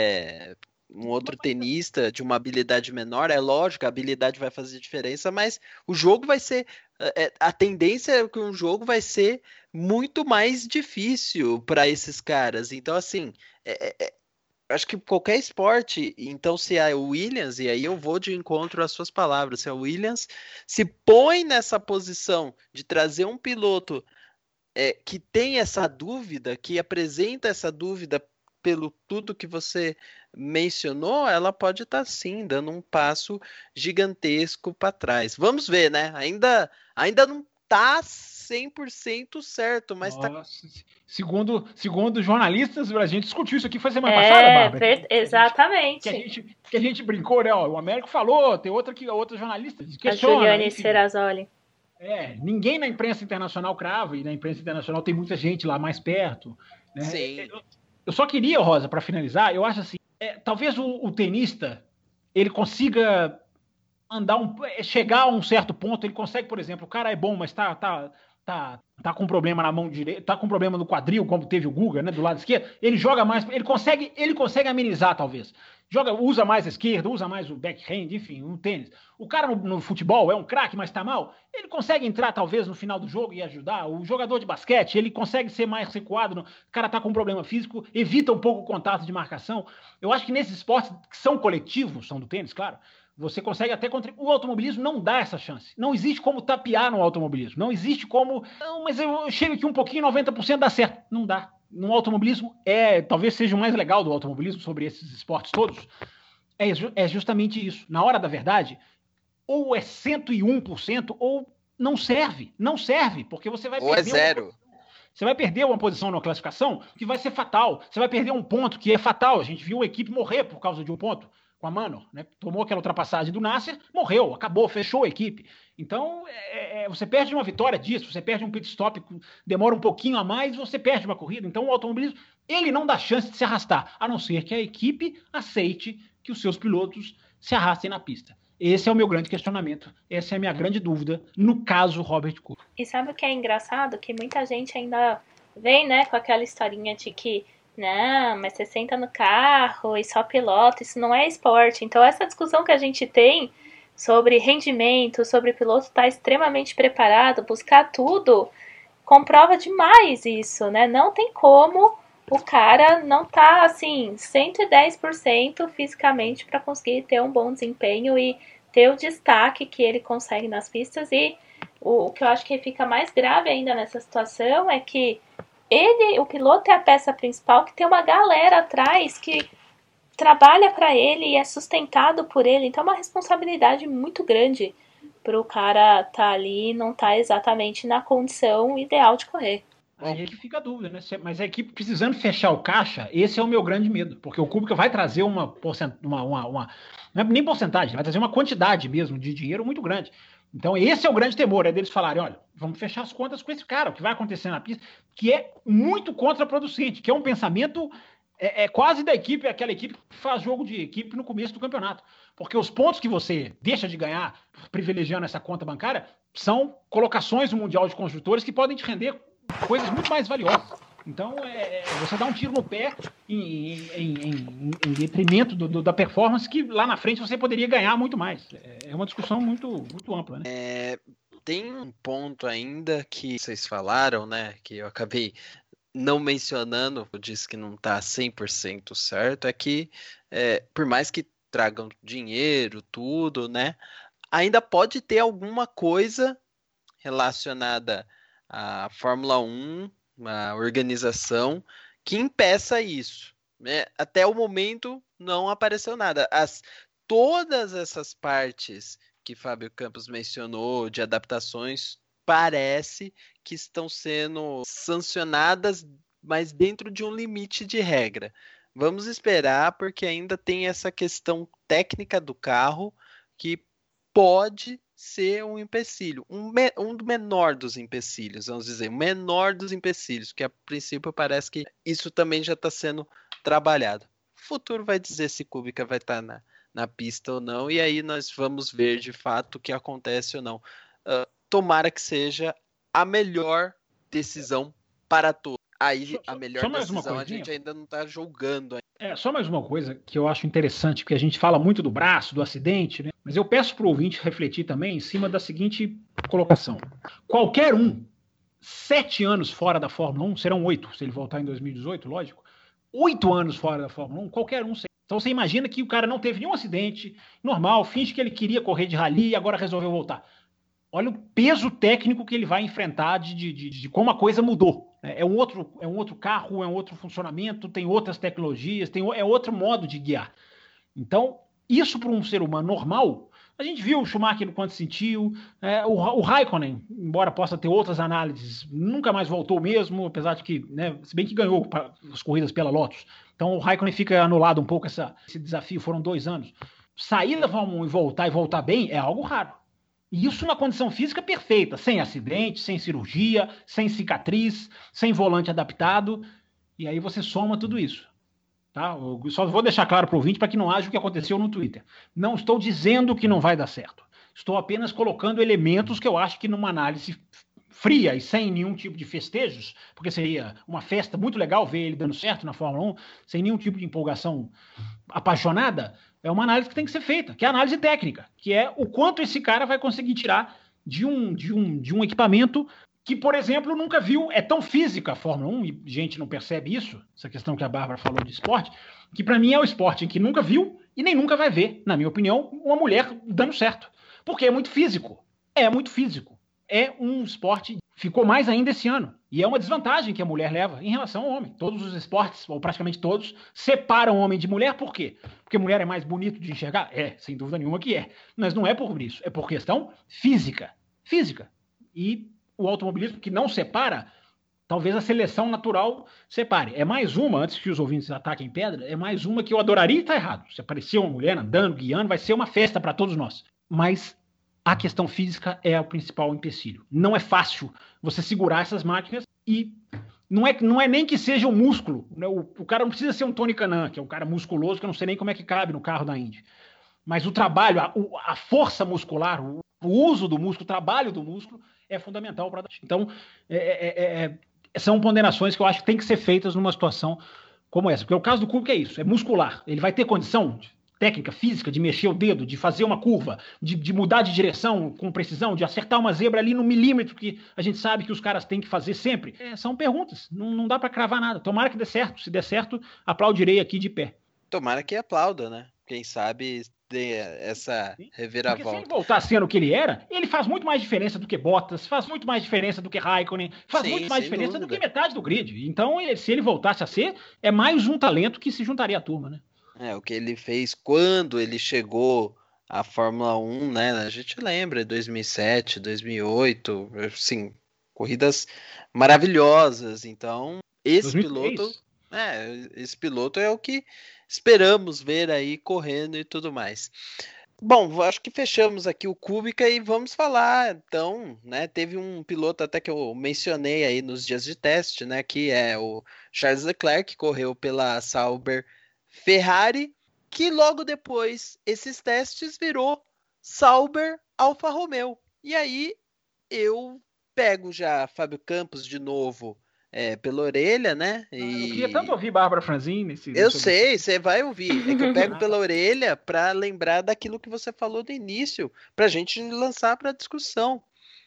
tenista de uma habilidade menor. É lógico, a habilidade vai fazer diferença, mas o jogo vai ser... a tendência é que um jogo vai ser muito mais difícil para esses caras. Então, assim, acho que qualquer esporte, então se a Williams, e aí eu vou de encontro às suas palavras, se a Williams se põe nessa posição de trazer um piloto que tem essa dúvida, que apresenta essa dúvida pelo tudo que você mencionou, ela pode estar sim dando um passo gigantesco para trás. Vamos ver, né? Ainda não está 100% certo, mas tá... Segundo jornalistas, a gente discutiu isso aqui foi semana passada, Bárbara. Exatamente. Que a gente brincou, né? O Américo falou, tem outra jornalista. A Juliane Serrazoli. Ninguém na imprensa internacional crava, e na imprensa internacional tem muita gente lá mais perto. Né? Sim. Eu só queria, Rosa, para finalizar, eu acho assim, talvez o tenista ele consiga chegar a um certo ponto, ele consegue, por exemplo, o cara é bom, mas tá com problema na mão direita, tá com problema no quadril, como teve o Guga, né, do lado esquerdo, ele joga mais, ele consegue amenizar, talvez. Usa mais a esquerda, usa mais o backhand, enfim, o tênis. O cara no futebol é um craque, mas tá mal, ele consegue entrar, talvez, no final do jogo e ajudar. O jogador de basquete, ele consegue ser mais recuado, o cara tá com um problema físico, evita um pouco o contato de marcação. Eu acho que nesses esportes que são coletivos, são do tênis, claro, você consegue até contribuir. O automobilismo não dá essa chance. Não existe como tapear no automobilismo. Não existe como... Não, mas eu chego aqui um pouquinho, 90% dá certo. Não dá. No automobilismo, talvez seja o mais legal do automobilismo sobre esses esportes todos, é justamente isso. Na hora da verdade, ou é 101% ou não serve. Não serve, porque você vai perder... Ou é zero. Você vai perder uma posição na classificação que vai ser fatal. Você vai perder um ponto que é fatal. A gente viu a equipe morrer por causa de um ponto. Com a Manor, né? Tomou aquela ultrapassagem do Nasser, morreu, acabou, fechou a equipe. Então, você perde uma vitória disso, você perde um pit stop, demora um pouquinho a mais, você perde uma corrida. Então, o automobilismo, ele não dá chance de se arrastar, a não ser que a equipe aceite que os seus pilotos se arrastem na pista. Esse é o meu grande questionamento, essa é a minha grande dúvida, no caso Robert Kubica. E sabe o que é engraçado? Que muita gente ainda vem, né, com aquela historinha de que não, mas você senta no carro e só pilota, isso não é esporte. Então essa discussão que a gente tem sobre rendimento, sobre o piloto estar extremamente preparado, buscar tudo, comprova demais isso, né? Não tem como o cara não tá assim 110% fisicamente para conseguir ter um bom desempenho e ter o destaque que ele consegue nas pistas. E o que eu acho que fica mais grave ainda nessa situação é que o piloto é a peça principal, que tem uma galera atrás que trabalha para ele e é sustentado por ele. Então é uma responsabilidade muito grande para o cara estar ali e não estar exatamente na condição ideal de correr. Aí é que fica a dúvida, né? Mas a equipe precisando fechar o caixa, esse é o meu grande medo, porque o Kubica vai trazer uma não é nem porcentagem, vai trazer uma quantidade mesmo de dinheiro muito grande. Então esse é o grande temor, deles falarem, olha, vamos fechar as contas com esse cara, o que vai acontecer na pista, que é muito contraproducente, que é um pensamento quase da equipe, aquela equipe que faz jogo de equipe no começo do campeonato. Porque os pontos que você deixa de ganhar privilegiando essa conta bancária são colocações no Mundial de Construtores que podem te render coisas muito mais valiosas. Então, você dá um tiro no pé em detrimento da performance que lá na frente você poderia ganhar muito mais. É uma discussão muito, muito ampla, né? Tem um ponto ainda que vocês falaram, né, que eu acabei não mencionando, eu disse que não está 100% certo, é que por mais que tragam dinheiro, tudo, né, ainda pode ter alguma coisa relacionada à Fórmula 1, a organização, que impeça isso. Né? Até o momento não apareceu nada. Todas essas partes que Fábio Campos mencionou de adaptações parece que estão sendo sancionadas, mas dentro de um limite de regra. Vamos esperar, porque ainda tem essa questão técnica do carro que pode ser um empecilho, um menor dos empecilhos, vamos dizer, o menor dos empecilhos, que a princípio parece que isso também já está sendo trabalhado. O futuro vai dizer se Kubica vai estar na pista ou não, e aí nós vamos ver de fato o que acontece ou não. Tomara que seja a melhor decisão para todos. Aí a melhor decisão a gente ainda não está julgando. Só mais uma coisa que eu acho interessante, porque a gente fala muito do braço, do acidente, né? Mas eu peço para o ouvinte refletir também em cima da seguinte colocação. Qualquer 7 anos fora da Fórmula 1, serão 8, se ele voltar em 2018, lógico, 8 anos fora da Fórmula 1, qualquer um. Então você imagina que o cara não teve nenhum acidente, normal, finge que ele queria correr de rally e agora resolveu voltar. Olha o peso técnico que ele vai enfrentar de como a coisa mudou. É um outro carro, é um outro funcionamento, tem outras tecnologias, é outro modo de guiar. Então, isso para um ser humano normal, a gente viu o Schumacher no quanto sentiu, o Raikkonen, embora possa ter outras análises, nunca mais voltou mesmo, apesar de que, né, se bem que ganhou as corridas pela Lotus. Então o Raikkonen fica anulado um pouco esse desafio, foram 2 anos. Sair da Fórmula 1 e voltar bem é algo raro. E isso na condição física perfeita, sem acidente, sem cirurgia, sem cicatriz, sem volante adaptado. E aí você soma tudo isso. Tá? Eu só vou deixar claro para o ouvinte para que não haja o que aconteceu no Twitter. Não estou dizendo que não vai dar certo. Estou apenas colocando elementos que eu acho que numa análise fria e sem nenhum tipo de festejos, porque seria uma festa muito legal ver ele dando certo na Fórmula 1, sem nenhum tipo de empolgação apaixonada, é uma análise que tem que ser feita, que é a análise técnica, que é o quanto esse cara vai conseguir tirar de um equipamento que, por exemplo, nunca viu, é tão física a Fórmula 1, e gente não percebe isso, essa questão que a Bárbara falou de esporte, que para mim é o esporte em que nunca viu e nem nunca vai ver, na minha opinião, uma mulher dando certo. Porque é muito físico. É muito físico. É um esporte, ficou mais ainda esse ano. E é uma desvantagem que a mulher leva em relação ao homem. Todos os esportes, ou praticamente todos, separam homem de mulher. Por quê? Porque mulher é mais bonito de enxergar? É, sem dúvida nenhuma que é. Mas não é por isso. É por questão física. Física. E o automobilismo que não separa, talvez a seleção natural separe. É mais uma, antes que os ouvintes ataquem pedra, é mais uma que eu adoraria estar errado. Se aparecer uma mulher andando, guiando, vai ser uma festa para todos nós. Mas a questão física é o principal empecilho. Não é fácil você segurar essas máquinas e não é nem que seja o músculo. Né? O cara não precisa ser um Tony Kanaan, que é um cara musculoso, que eu não sei nem como é que cabe no carro da Indy. Mas o trabalho, a força muscular, o uso do músculo, o trabalho do músculo é fundamental para. Então, são ponderações que eu acho que tem que ser feitas numa situação como essa. Porque o caso do Kubica é isso, é muscular. Ele vai ter condição técnica, física, de mexer o dedo, de fazer uma curva, de mudar de direção com precisão, de acertar uma zebra ali no milímetro que a gente sabe que os caras têm que fazer sempre. São perguntas, não dá para cravar nada. Tomara que dê certo. Se der certo, aplaudirei aqui de pé. Tomara que aplauda, né? Quem sabe dê essa reviravolta. Porque se ele voltar sendo o que ele era, ele faz muito mais diferença do que Bottas, faz muito mais diferença do que Raikkonen, faz muito mais diferença do que metade do grid. Então, se ele voltasse a ser, é mais um talento que se juntaria à turma, né? O que ele fez quando ele chegou à Fórmula 1, né? A gente lembra, 2007, 2008, assim, corridas maravilhosas. Então, esse 2003. Esse piloto é o que esperamos ver aí correndo e tudo mais. Bom, acho que fechamos aqui o Kubica e vamos falar, então, né? Teve um piloto até que eu mencionei aí nos dias de teste, né? Que é o Charles Leclerc, que correu pela Sauber Ferrari, que logo depois esses testes virou Sauber Alfa Romeo. E aí eu pego já Fábio Campos de novo pela orelha, né? Eu queria tanto ouvir Bárbara Franzin nesse. Eu sei, você vai ouvir. É que eu pego pela orelha para lembrar daquilo que você falou no início, para a gente lançar para discussão.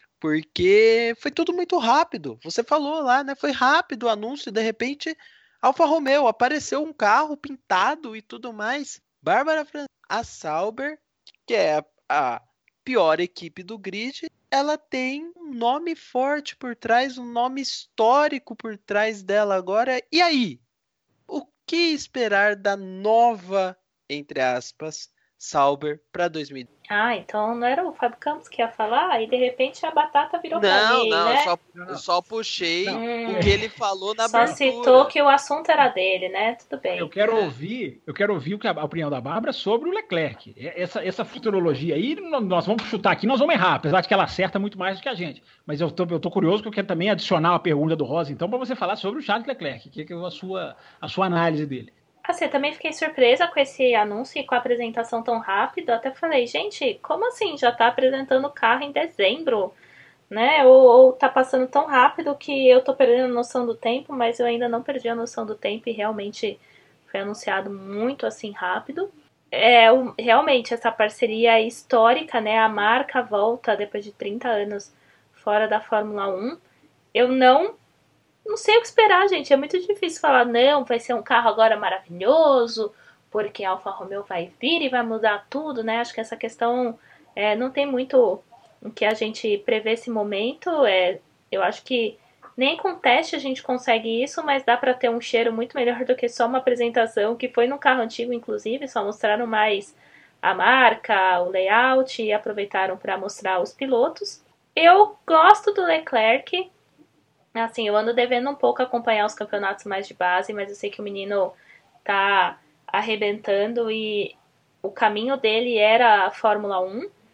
Porque foi tudo muito rápido. Você falou lá, né? Foi rápido o anúncio, de repente Alfa Romeo, apareceu um carro pintado e tudo mais. Bárbara Franzin, a Sauber, que é a pior equipe do grid, ela tem um nome forte por trás, um nome histórico por trás dela agora. E aí? O que esperar da nova, entre aspas, Sauber para 2020? Então não era o Fábio Campos que ia falar? E de repente a batata virou pra mim, né? Eu só puxei o que ele falou na só abertura. Só citou que o assunto era dele, né? Tudo bem. Eu quero ouvir a opinião da Bárbara sobre o Leclerc. Essa futurologia aí, nós vamos chutar aqui, nós vamos errar, apesar de que ela acerta muito mais do que a gente. Mas eu tô curioso, porque eu quero também adicionar uma pergunta do Rosa, então, para você falar sobre o Charles Leclerc, que é a sua análise dele. Assim, eu também fiquei surpresa com esse anúncio e com a apresentação tão rápida. Até falei, gente, como assim? Já tá apresentando o carro em dezembro, né? Ou tá passando tão rápido que eu tô perdendo a noção do tempo, mas eu ainda não perdi a noção do tempo e realmente foi anunciado muito assim rápido. Realmente essa parceria histórica, né? A marca volta depois de 30 anos fora da Fórmula 1. Eu não sei o que esperar, gente. É muito difícil falar, não, vai ser um carro agora maravilhoso, porque a Alfa Romeo vai vir e vai mudar tudo, né? Acho que essa questão não tem muito o que a gente prevê esse momento. Eu acho que nem com teste a gente consegue isso, mas dá para ter um cheiro muito melhor do que só uma apresentação, que foi no carro antigo, inclusive, só mostraram mais a marca, o layout e aproveitaram para mostrar os pilotos. Eu gosto do Leclerc. Assim, eu ando devendo um pouco acompanhar os campeonatos mais de base, mas eu sei que o menino tá arrebentando e o caminho dele era a Fórmula 1.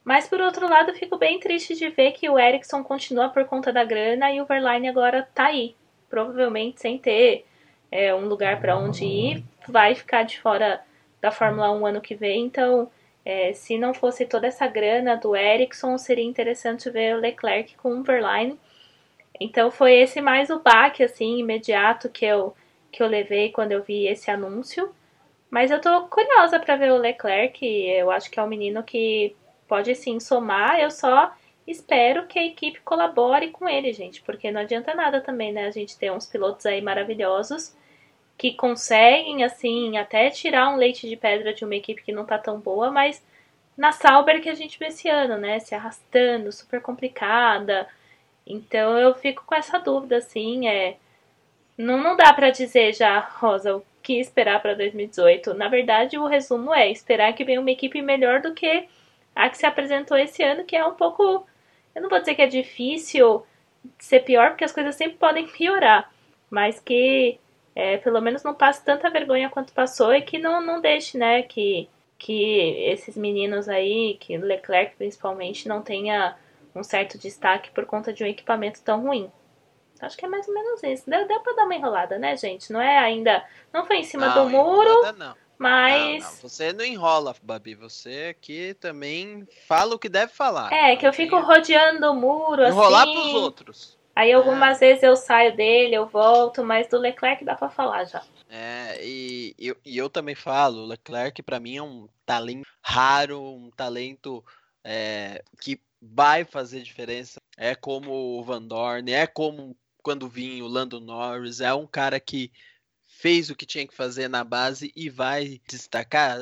Mas, por outro lado, eu fico bem triste de ver que o Ericsson continua por conta da grana e o Verlaine agora tá aí. Provavelmente sem ter um lugar para onde ir, vai ficar de fora da Fórmula 1 ano que vem. Então, se não fosse toda essa grana do Ericsson, seria interessante ver o Leclerc com o Verlaine. Então, foi esse mais o baque, assim, imediato que eu levei quando eu vi esse anúncio. Mas eu tô curiosa para ver o Leclerc. Eu acho que é um menino que pode sim somar. Eu só espero que a equipe colabore com ele, gente. Porque não adianta nada também, né? A gente ter uns pilotos aí maravilhosos que conseguem, assim, até tirar um leite de pedra de uma equipe que não tá tão boa. Mas na Sauber que a gente vê esse ano, né? Se arrastando, super complicada. Então eu fico com essa dúvida, assim. Não dá pra dizer já, Rosa, o que esperar para 2018. Na verdade, o resumo é esperar que venha uma equipe melhor do que a que se apresentou esse ano, que é um pouco... Eu não vou dizer que é difícil ser pior, porque as coisas sempre podem piorar. Mas que pelo menos não passe tanta vergonha quanto passou e que não deixe, né, que esses meninos aí, que o Leclerc principalmente, não tenha um certo destaque por conta de um equipamento tão ruim. Acho que é mais ou menos isso. Deu pra dar uma enrolada, né, gente? Não é ainda... Não foi em cima do muro, não. mas... Não. Você não enrola, Babi. Você aqui também fala o que deve falar. Que eu fico rodeando o muro, enrolar assim... pros outros. Aí algumas vezes eu saio dele, eu volto, mas do Leclerc dá pra falar já. E eu também falo, o Leclerc pra mim é um talento raro, um talento que vai fazer diferença. É como o Van Dorn, é como quando vinha o Lando Norris, é um cara que fez o que tinha que fazer na base e vai destacar.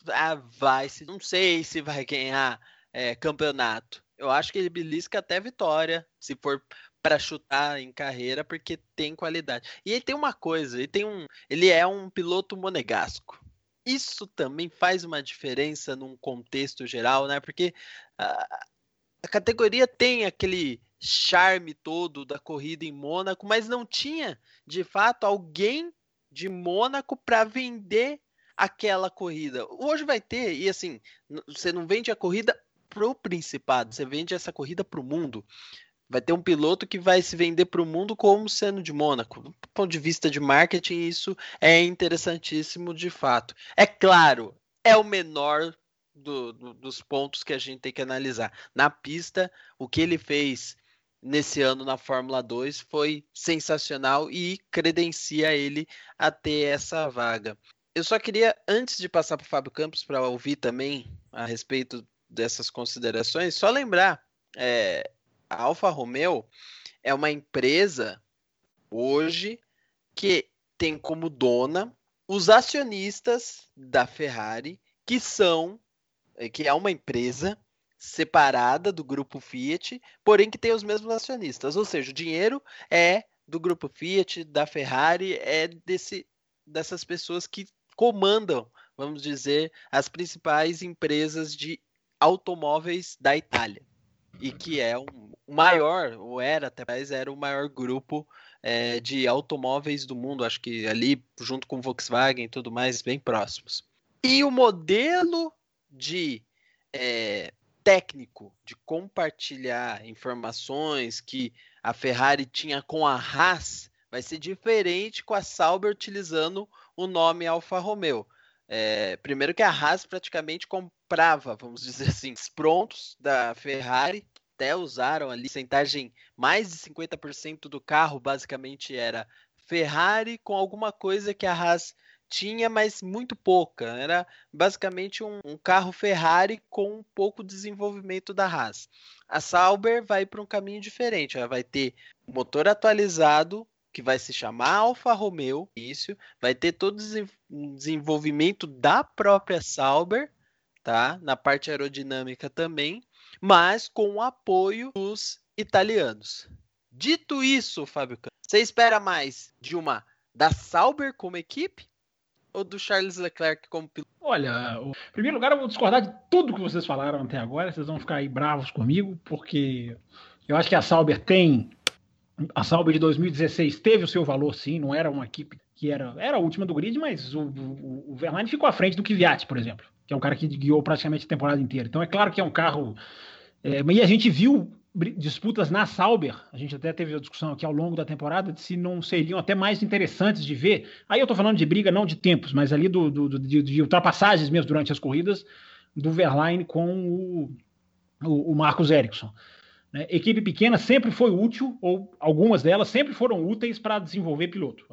Não sei se vai ganhar campeonato. Eu acho que ele belisca até vitória, se for para chutar em carreira, porque tem qualidade. E ele tem uma coisa, ele é um piloto monegasco. Isso também faz uma diferença num contexto geral, né? Porque a categoria tem aquele charme todo da corrida em Mônaco, mas não tinha, de fato, alguém de Mônaco para vender aquela corrida. Hoje vai ter, e assim, você não vende a corrida pro Principado, você vende essa corrida pro mundo. Vai ter um piloto que vai se vender pro mundo como sendo de Mônaco. Do ponto de vista de marketing, isso é interessantíssimo de fato. É claro, é o menor dos pontos que a gente tem que analisar. Na pista, o que ele fez nesse ano na Fórmula 2 foi sensacional e credencia ele a ter essa vaga. Eu só queria, antes de passar para o Fábio Campos para ouvir também a respeito dessas considerações, só lembrar, a Alfa Romeo é uma empresa hoje que tem como dona os acionistas da Ferrari, que é uma empresa separada do grupo Fiat, porém que tem os mesmos acionistas. Ou seja, o dinheiro é do grupo Fiat, da Ferrari, dessas pessoas que comandam, vamos dizer, as principais empresas de automóveis da Itália. E que é o maior, ou era até mais, era o maior grupo de automóveis do mundo. Acho que ali, junto com Volkswagen e tudo mais, bem próximos. E o modelo de técnico de compartilhar informações que a Ferrari tinha com a Haas vai ser diferente com a Sauber utilizando o nome Alfa Romeo. Primeiro que a Haas praticamente comprava, vamos dizer assim, prontos da Ferrari, até usaram ali porcentagem, mais de 50% do carro basicamente era Ferrari com alguma coisa que a Haas tinha, mas muito pouca. Era basicamente um carro Ferrari com um pouco desenvolvimento da Haas. A Sauber vai para um caminho diferente. Ela vai ter um motor atualizado, que vai se chamar Alfa Romeo, vai ter todo o desenvolvimento da própria Sauber, tá? Na parte aerodinâmica também, mas com o apoio dos italianos. Dito isso, Fábio Campos, você espera mais da Sauber como equipe ou do Charles Leclerc como piloto? Olha, em primeiro lugar eu vou discordar de tudo que vocês falaram até agora, vocês vão ficar aí bravos comigo, porque eu acho que a Sauber de 2016 teve o seu valor, sim, não era uma equipe que era a última do grid, mas o Verlaine ficou à frente do Kvyat, por exemplo. que é um cara que guiou praticamente a temporada inteira. Então é claro que é um carro... e a gente viu disputas na Sauber, a gente até teve a discussão aqui ao longo da temporada de se não seriam até mais interessantes de ver. Aí eu tô falando de briga, não de tempos, mas ali de ultrapassagens mesmo durante as corridas do Verlaine com o Marcus Ericsson. Né? Equipe pequena sempre foi útil, ou algumas delas sempre foram úteis para desenvolver piloto.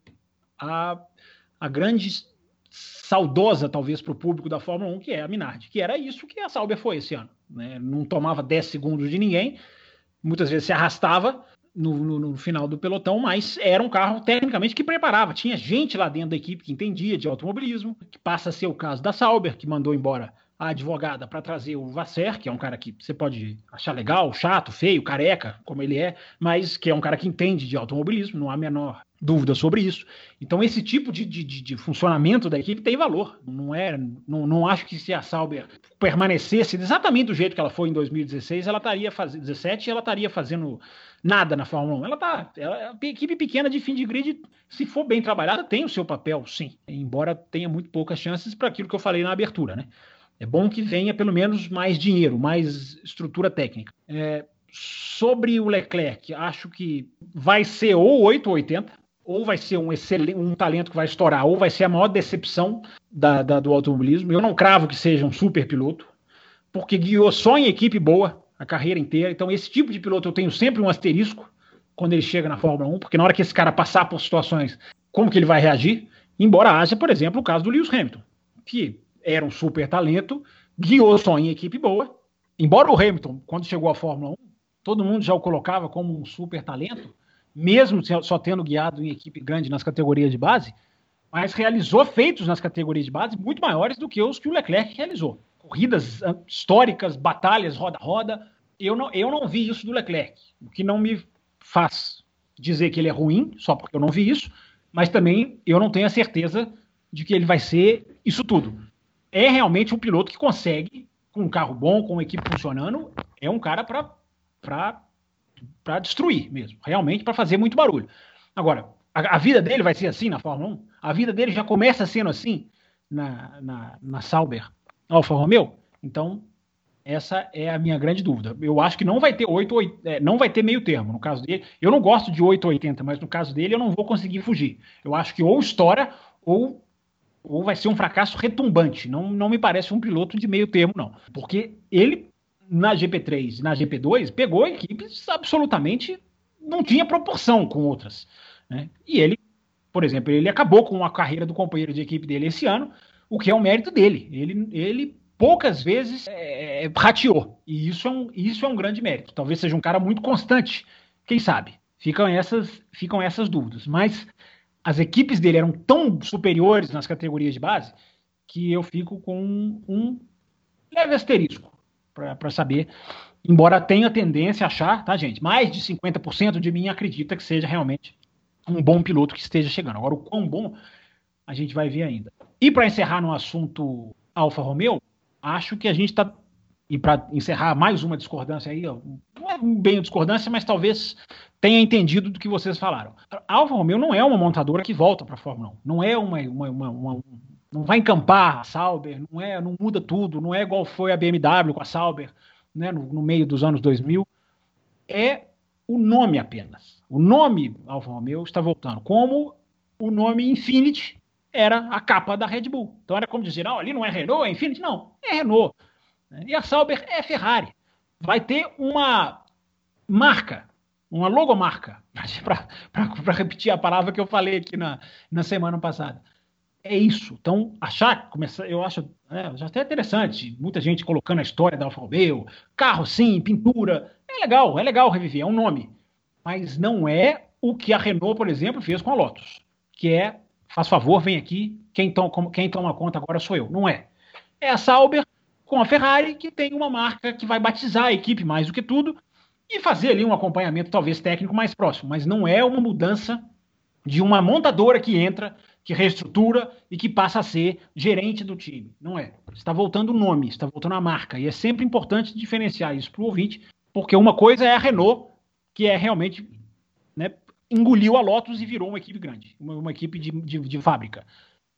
A grande saudosa, talvez, para o público da Fórmula 1, que é a Minardi, que era isso que a Sauber foi esse ano. Né? Não tomava 10 segundos de ninguém, muitas vezes se arrastava no final do pelotão, mas era um carro tecnicamente que preparava. Tinha gente lá dentro da equipe que entendia de automobilismo, que passa a ser o caso da Sauber, que mandou embora a advogada para trazer o Vasser, que é um cara que você pode achar legal, chato, feio, careca, como ele é, mas que é um cara que entende de automobilismo, não há a menor dúvida sobre isso. Então esse tipo de funcionamento da equipe tem valor. Não acho que se a Sauber permanecesse exatamente do jeito que ela foi em 2016, ela estaria fazendo 17, ela estaria fazendo nada na Fórmula 1. Ela equipe pequena de fim de grid, se for bem trabalhada, tem o seu papel, sim, embora tenha muito poucas chances para aquilo que eu falei na abertura, né? É bom que venha pelo menos mais dinheiro, mais estrutura técnica. Sobre o Leclerc, acho que vai ser ou 8 ou 80, ou vai ser um talento que vai estourar, ou vai ser a maior decepção do automobilismo. Eu não cravo que seja um super piloto, porque guiou só em equipe boa a carreira inteira. Então esse tipo de piloto eu tenho sempre um asterisco quando ele chega na Fórmula 1, porque na hora que esse cara passar por situações, como que ele vai reagir? Embora haja, por exemplo, o caso do Lewis Hamilton, que era um super talento, guiou só em equipe boa. Embora o Hamilton, quando chegou à Fórmula 1, todo mundo já o colocava como um super talento, mesmo só tendo guiado em equipe grande nas categorias de base, mas realizou feitos nas categorias de base muito maiores do que os que o Leclerc realizou. Corridas históricas, batalhas, roda-roda. Eu não vi isso do Leclerc, o que não me faz dizer que ele é ruim, só porque eu não vi isso, mas também eu não tenho a certeza de que ele vai ser isso tudo. É realmente um piloto que consegue, com um carro bom, com uma equipe funcionando, é um cara para destruir mesmo, realmente para fazer muito barulho. Agora, a vida dele vai ser assim na Fórmula 1? A vida dele já começa sendo assim na Sauber Alfa Romeo? Então, essa é a minha grande dúvida. Eu acho que não vai ter não vai ter meio termo no caso dele. Eu não gosto de 8 ou 80, mas no caso dele eu não vou conseguir fugir. Eu acho que ou estoura ou vai ser um fracasso retumbante. Não me parece um piloto de meio termo, não. Porque ele, na GP3 e na GP2, pegou equipes absolutamente... não tinha proporção com outras. Né? E ele, por exemplo, ele acabou com a carreira do companheiro de equipe dele esse ano, o que é um mérito dele. Ele poucas vezes rateou. E isso é um grande mérito. Talvez seja um cara muito constante. Quem sabe? Ficam essas dúvidas. Mas... as equipes dele eram tão superiores nas categorias de base que eu fico com um leve asterisco para saber, embora tenha tendência a achar, tá, gente? Mais de 50% de mim acredita que seja realmente um bom piloto que esteja chegando. Agora, o quão bom a gente vai ver ainda. E para encerrar no assunto Alfa Romeo, acho que a gente está... e para encerrar mais uma discordância aí, ó, não é bem uma discordância, mas talvez tenha entendido do que vocês falaram. A Alfa Romeo não é uma montadora que volta para a Fórmula 1. Não é não vai encampar a Sauber, não muda tudo, não é igual foi a BMW com a Sauber, né, no meio dos anos 2000. É o nome apenas. O nome Alfa Romeo está voltando, como o nome Infiniti era a capa da Red Bull. Então era como dizer, ali não é Renault, é Infiniti? Não, é Renault. E a Sauber é Ferrari. Vai ter uma marca, uma logomarca, para repetir a palavra que eu falei aqui na semana passada. É isso. Então, eu acho já até interessante, muita gente colocando a história da Alfa Romeo, carro sim, pintura, é legal reviver, é um nome. Mas não é o que a Renault, por exemplo, fez com a Lotus, que é, faz favor, vem aqui, quem toma conta agora sou eu. Não é. É a Sauber com a Ferrari, que tem uma marca que vai batizar a equipe mais do que tudo e fazer ali um acompanhamento talvez técnico mais próximo, mas não é uma mudança de uma montadora que entra, que reestrutura e que passa a ser gerente do time. Não é. Está voltando o nome, está voltando a marca, e é sempre importante diferenciar isso para o ouvinte, porque uma coisa é a Renault, que é realmente, né, engoliu a Lotus e virou uma equipe grande, uma equipe de fábrica.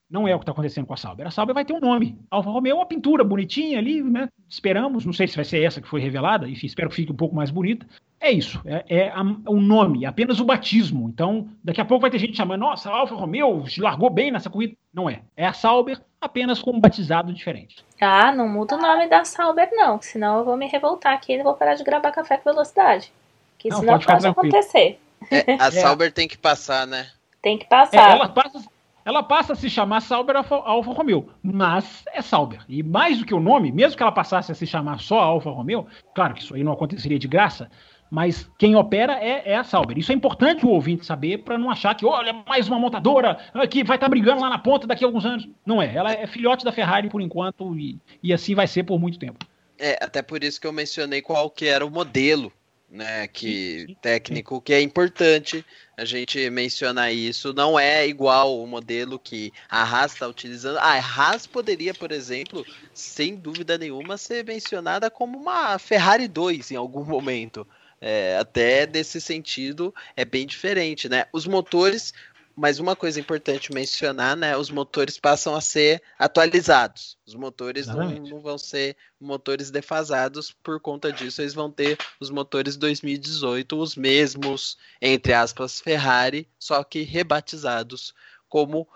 Não é o que está acontecendo com a Sauber. A Sauber vai ter um nome. Alfa Romeo é uma pintura bonitinha ali, né? Esperamos. Não sei se vai ser essa que foi revelada. Enfim, espero que fique um pouco mais bonita. É isso. Um nome, apenas o batismo. Então, daqui a pouco vai ter gente chamando, nossa, a Alfa Romeo largou bem nessa corrida. Não é. É a Sauber, apenas com um batizado diferente. Ah, não muda o nome da Sauber, não. Senão eu vou me revoltar aqui e não vou parar de gravar Café com Velocidade. Que isso não pode acontecer. A Sauber tem que passar, né? Tem que passar. Ela passa a se chamar Sauber Alfa Romeo, mas é Sauber. E mais do que o nome, mesmo que ela passasse a se chamar só Alfa Romeo, claro que isso aí não aconteceria de graça, mas quem opera é a Sauber. Isso é importante o ouvinte saber para não achar que, olha, mais uma montadora que vai estar brigando lá na ponta daqui a alguns anos. Não é. Ela é filhote da Ferrari por enquanto e assim vai ser por muito tempo. Até por isso que eu mencionei qual que era o modelo, né, técnico, que é importante a gente mencionar isso. Não é igual o modelo que a Haas está utilizando. A Haas poderia, por exemplo, sem dúvida nenhuma, ser mencionada como uma Ferrari 2 em algum momento. Até nesse sentido é bem diferente, né? Os motores, mas uma coisa importante mencionar, né? Os motores passam a ser atualizados. Os motores não vão ser motores defasados. Por conta disso, eles vão ter os motores 2018, os mesmos, entre aspas, Ferrari, só que rebatizados como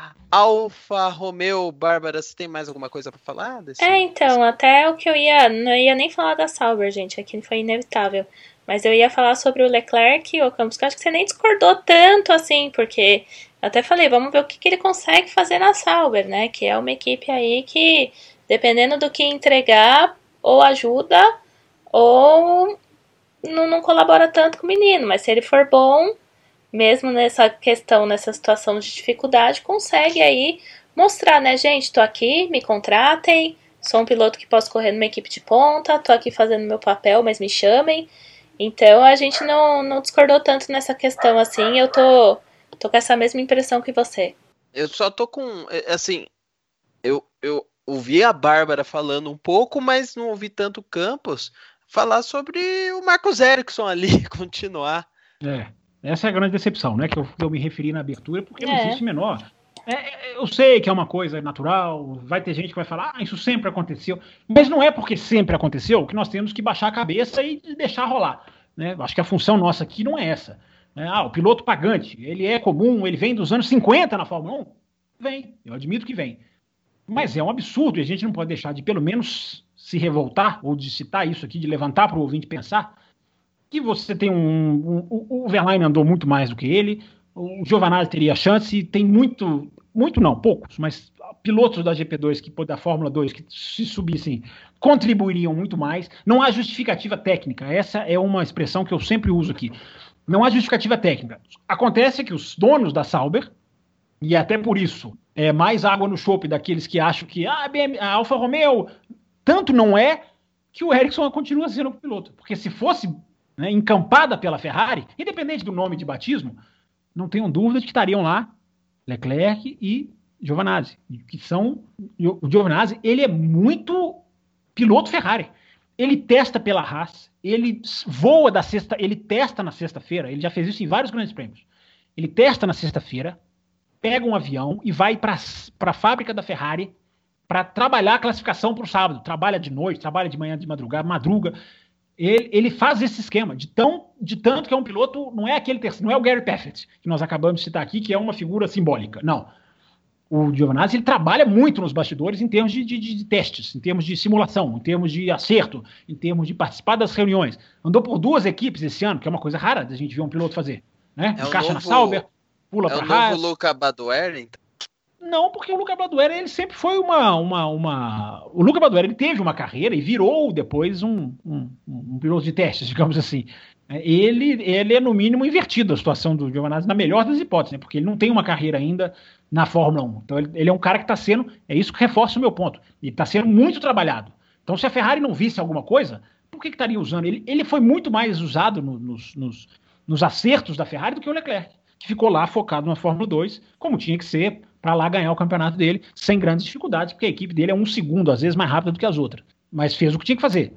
Alfa Romeo. Bárbara, você tem mais alguma coisa para falar? Então, até o que não ia nem falar da Sauber, gente, aqui foi inevitável. Mas eu ia falar sobre o Leclerc e o Campos, que eu acho que você nem discordou tanto assim, porque eu até falei, vamos ver o que ele consegue fazer na Sauber, né? Que é uma equipe aí que, dependendo do que entregar, ou ajuda, ou não colabora tanto com o menino. Mas se ele for bom, mesmo nessa questão, nessa situação de dificuldade, consegue aí mostrar, né, gente, tô aqui, me contratem, sou um piloto que posso correr numa equipe de ponta, tô aqui fazendo meu papel, mas me chamem. Então a gente não discordou tanto nessa questão assim. Eu tô com essa mesma impressão que você. Eu só tô com, assim, eu ouvi a Bárbara falando um pouco, mas não ouvi tanto o Campos falar sobre o Marcos Ericsson ali, continuar. Essa é a grande decepção, né? Que eu me referi na abertura, porque não existe menor. Eu sei que é uma coisa natural, vai ter gente que vai falar, isso sempre aconteceu, mas não é porque sempre aconteceu que nós temos que baixar a cabeça e deixar rolar, né? Acho que a função nossa aqui não é essa, né? O piloto pagante, ele é comum, ele vem dos anos 50 na Fórmula 1? Vem, eu admito que vem, mas é um absurdo e a gente não pode deixar de pelo menos se revoltar, ou de citar isso aqui, de levantar para o ouvinte pensar, que você tem o Verlaine andou muito mais do que ele, o Giovinazzi teria chance, tem poucos, mas pilotos da GP2, da Fórmula 2, que se subissem, contribuiriam muito mais. Não há justificativa técnica, essa é uma expressão que eu sempre uso aqui. Não há justificativa técnica. Acontece que os donos da Sauber, e até por isso, é mais água no chope daqueles que acham que a Alfa Romeo, tanto não é que o Ericsson continua sendo um piloto, porque se fosse, né, encampada pela Ferrari, independente do nome de batismo, não tenham dúvida de que estariam lá Leclerc e Giovinazzi, que são... O Giovinazzi, ele é muito piloto Ferrari. Ele testa pela Haas, ele voa ele testa na sexta-feira, ele já fez isso em vários grandes prêmios. Ele testa na sexta-feira, pega um avião e vai para a fábrica da Ferrari para trabalhar a classificação para o sábado. Trabalha de noite, trabalha de manhã, de madruga. Ele faz esse esquema, de tanto que é um piloto, não é não é o Gary Paffett, que nós acabamos de citar aqui, que é uma figura simbólica. Não. O Giovinazzi, ele trabalha muito nos bastidores em termos de testes, em termos de simulação, em termos de acerto, em termos de participar das reuniões. Andou por 2 equipes esse ano, que é uma coisa rara da gente ver um piloto fazer. Né? Encaixa na Sauber, pula para a Haas. É o novo Luca Badoer, então? Não, porque o Luca Badoer, ele sempre foi O Luca Badoer, ele teve uma carreira e virou depois um piloto de testes, digamos assim. Ele é, no mínimo, invertido a situação do Giovinazzi, na melhor das hipóteses, né? Porque ele não tem uma carreira ainda na Fórmula 1. Então, ele é um cara que está sendo... É isso que reforça o meu ponto. Ele está sendo muito trabalhado. Então, se a Ferrari não visse alguma coisa, por que estaria usando? Ele foi muito mais usado nos acertos da Ferrari do que o Leclerc, que ficou lá focado na Fórmula 2, como tinha que ser, para lá ganhar o campeonato dele, sem grandes dificuldades, porque a equipe dele é 1 segundo, às vezes, mais rápida do que as outras. Mas fez o que tinha que fazer.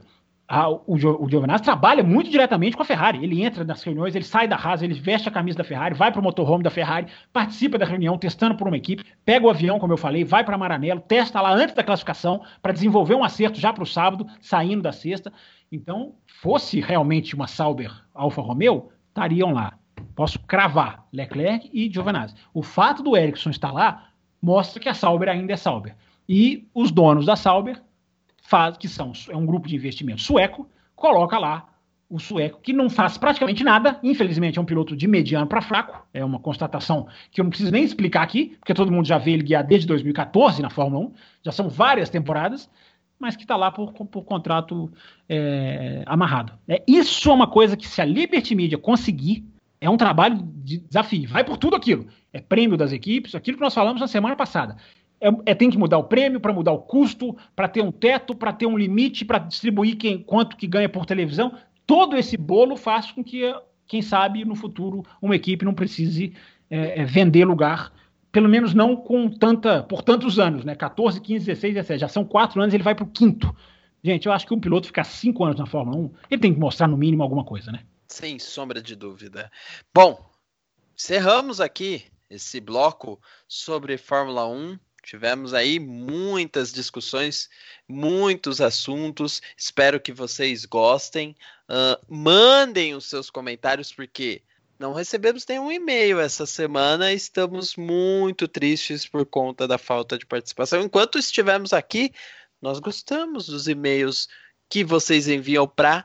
o Giovinazzi trabalha muito diretamente com a Ferrari. Ele entra nas reuniões, ele sai da Haas, ele veste a camisa da Ferrari, vai para o motorhome da Ferrari, participa da reunião, testando por uma equipe, pega o avião, como eu falei, vai para Maranello, testa lá antes da classificação para desenvolver um acerto já para o sábado, saindo da sexta. Então, fosse realmente uma Sauber Alfa Romeo, estariam lá. Posso cravar Leclerc e Giovinazzi. O fato do Ericsson estar lá mostra que a Sauber ainda é Sauber. E os donos da Sauber é um grupo de investimento sueco, coloca lá o sueco, que não faz praticamente nada, infelizmente é um piloto de mediano para fraco, é uma constatação que eu não preciso nem explicar aqui, porque todo mundo já vê ele guiar desde 2014 na Fórmula 1, já são várias temporadas, mas que está lá por contrato amarrado. Isso é uma coisa que, se a Liberty Media conseguir, é um trabalho de desafio, vai por tudo aquilo, é prêmio das equipes, aquilo que nós falamos na semana passada. Tem que mudar o prêmio para mudar o custo, para ter um teto, para ter um limite, para distribuir quanto que ganha por televisão. Todo esse bolo faz com que, quem sabe, no futuro, uma equipe não precise vender lugar, pelo menos não por tantos anos, né? 14, 15, 16, 17. Já são 4 anos, ele vai para o 5º. Gente, eu acho que um piloto ficar 5 anos na Fórmula 1, ele tem que mostrar no mínimo alguma coisa, né? Sem sombra de dúvida. Bom, encerramos aqui esse bloco sobre Fórmula 1. Tivemos aí muitas discussões, muitos assuntos. Espero que vocês gostem. Mandem os seus comentários, porque não recebemos nenhum e-mail essa semana. Estamos muito tristes por conta da falta de participação. Enquanto estivermos aqui, nós gostamos dos e-mails que vocês enviam para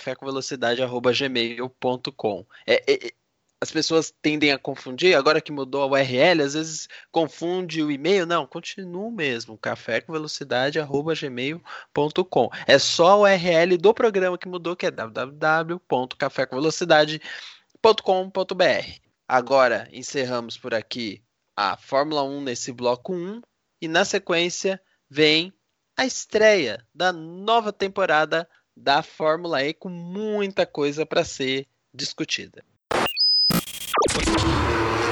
cafécomvelocidade@gmail.com. As pessoas tendem a confundir, agora que mudou a URL, às vezes confunde o e-mail. Não, continua mesmo, cafécomvelocidade@gmail.com. É só a URL do programa que mudou, que é www.cafécomvelocidade.com.br. Agora encerramos por aqui a Fórmula 1 nesse bloco 1, e na sequência vem a estreia da nova temporada da Fórmula E, com muita coisa para ser discutida.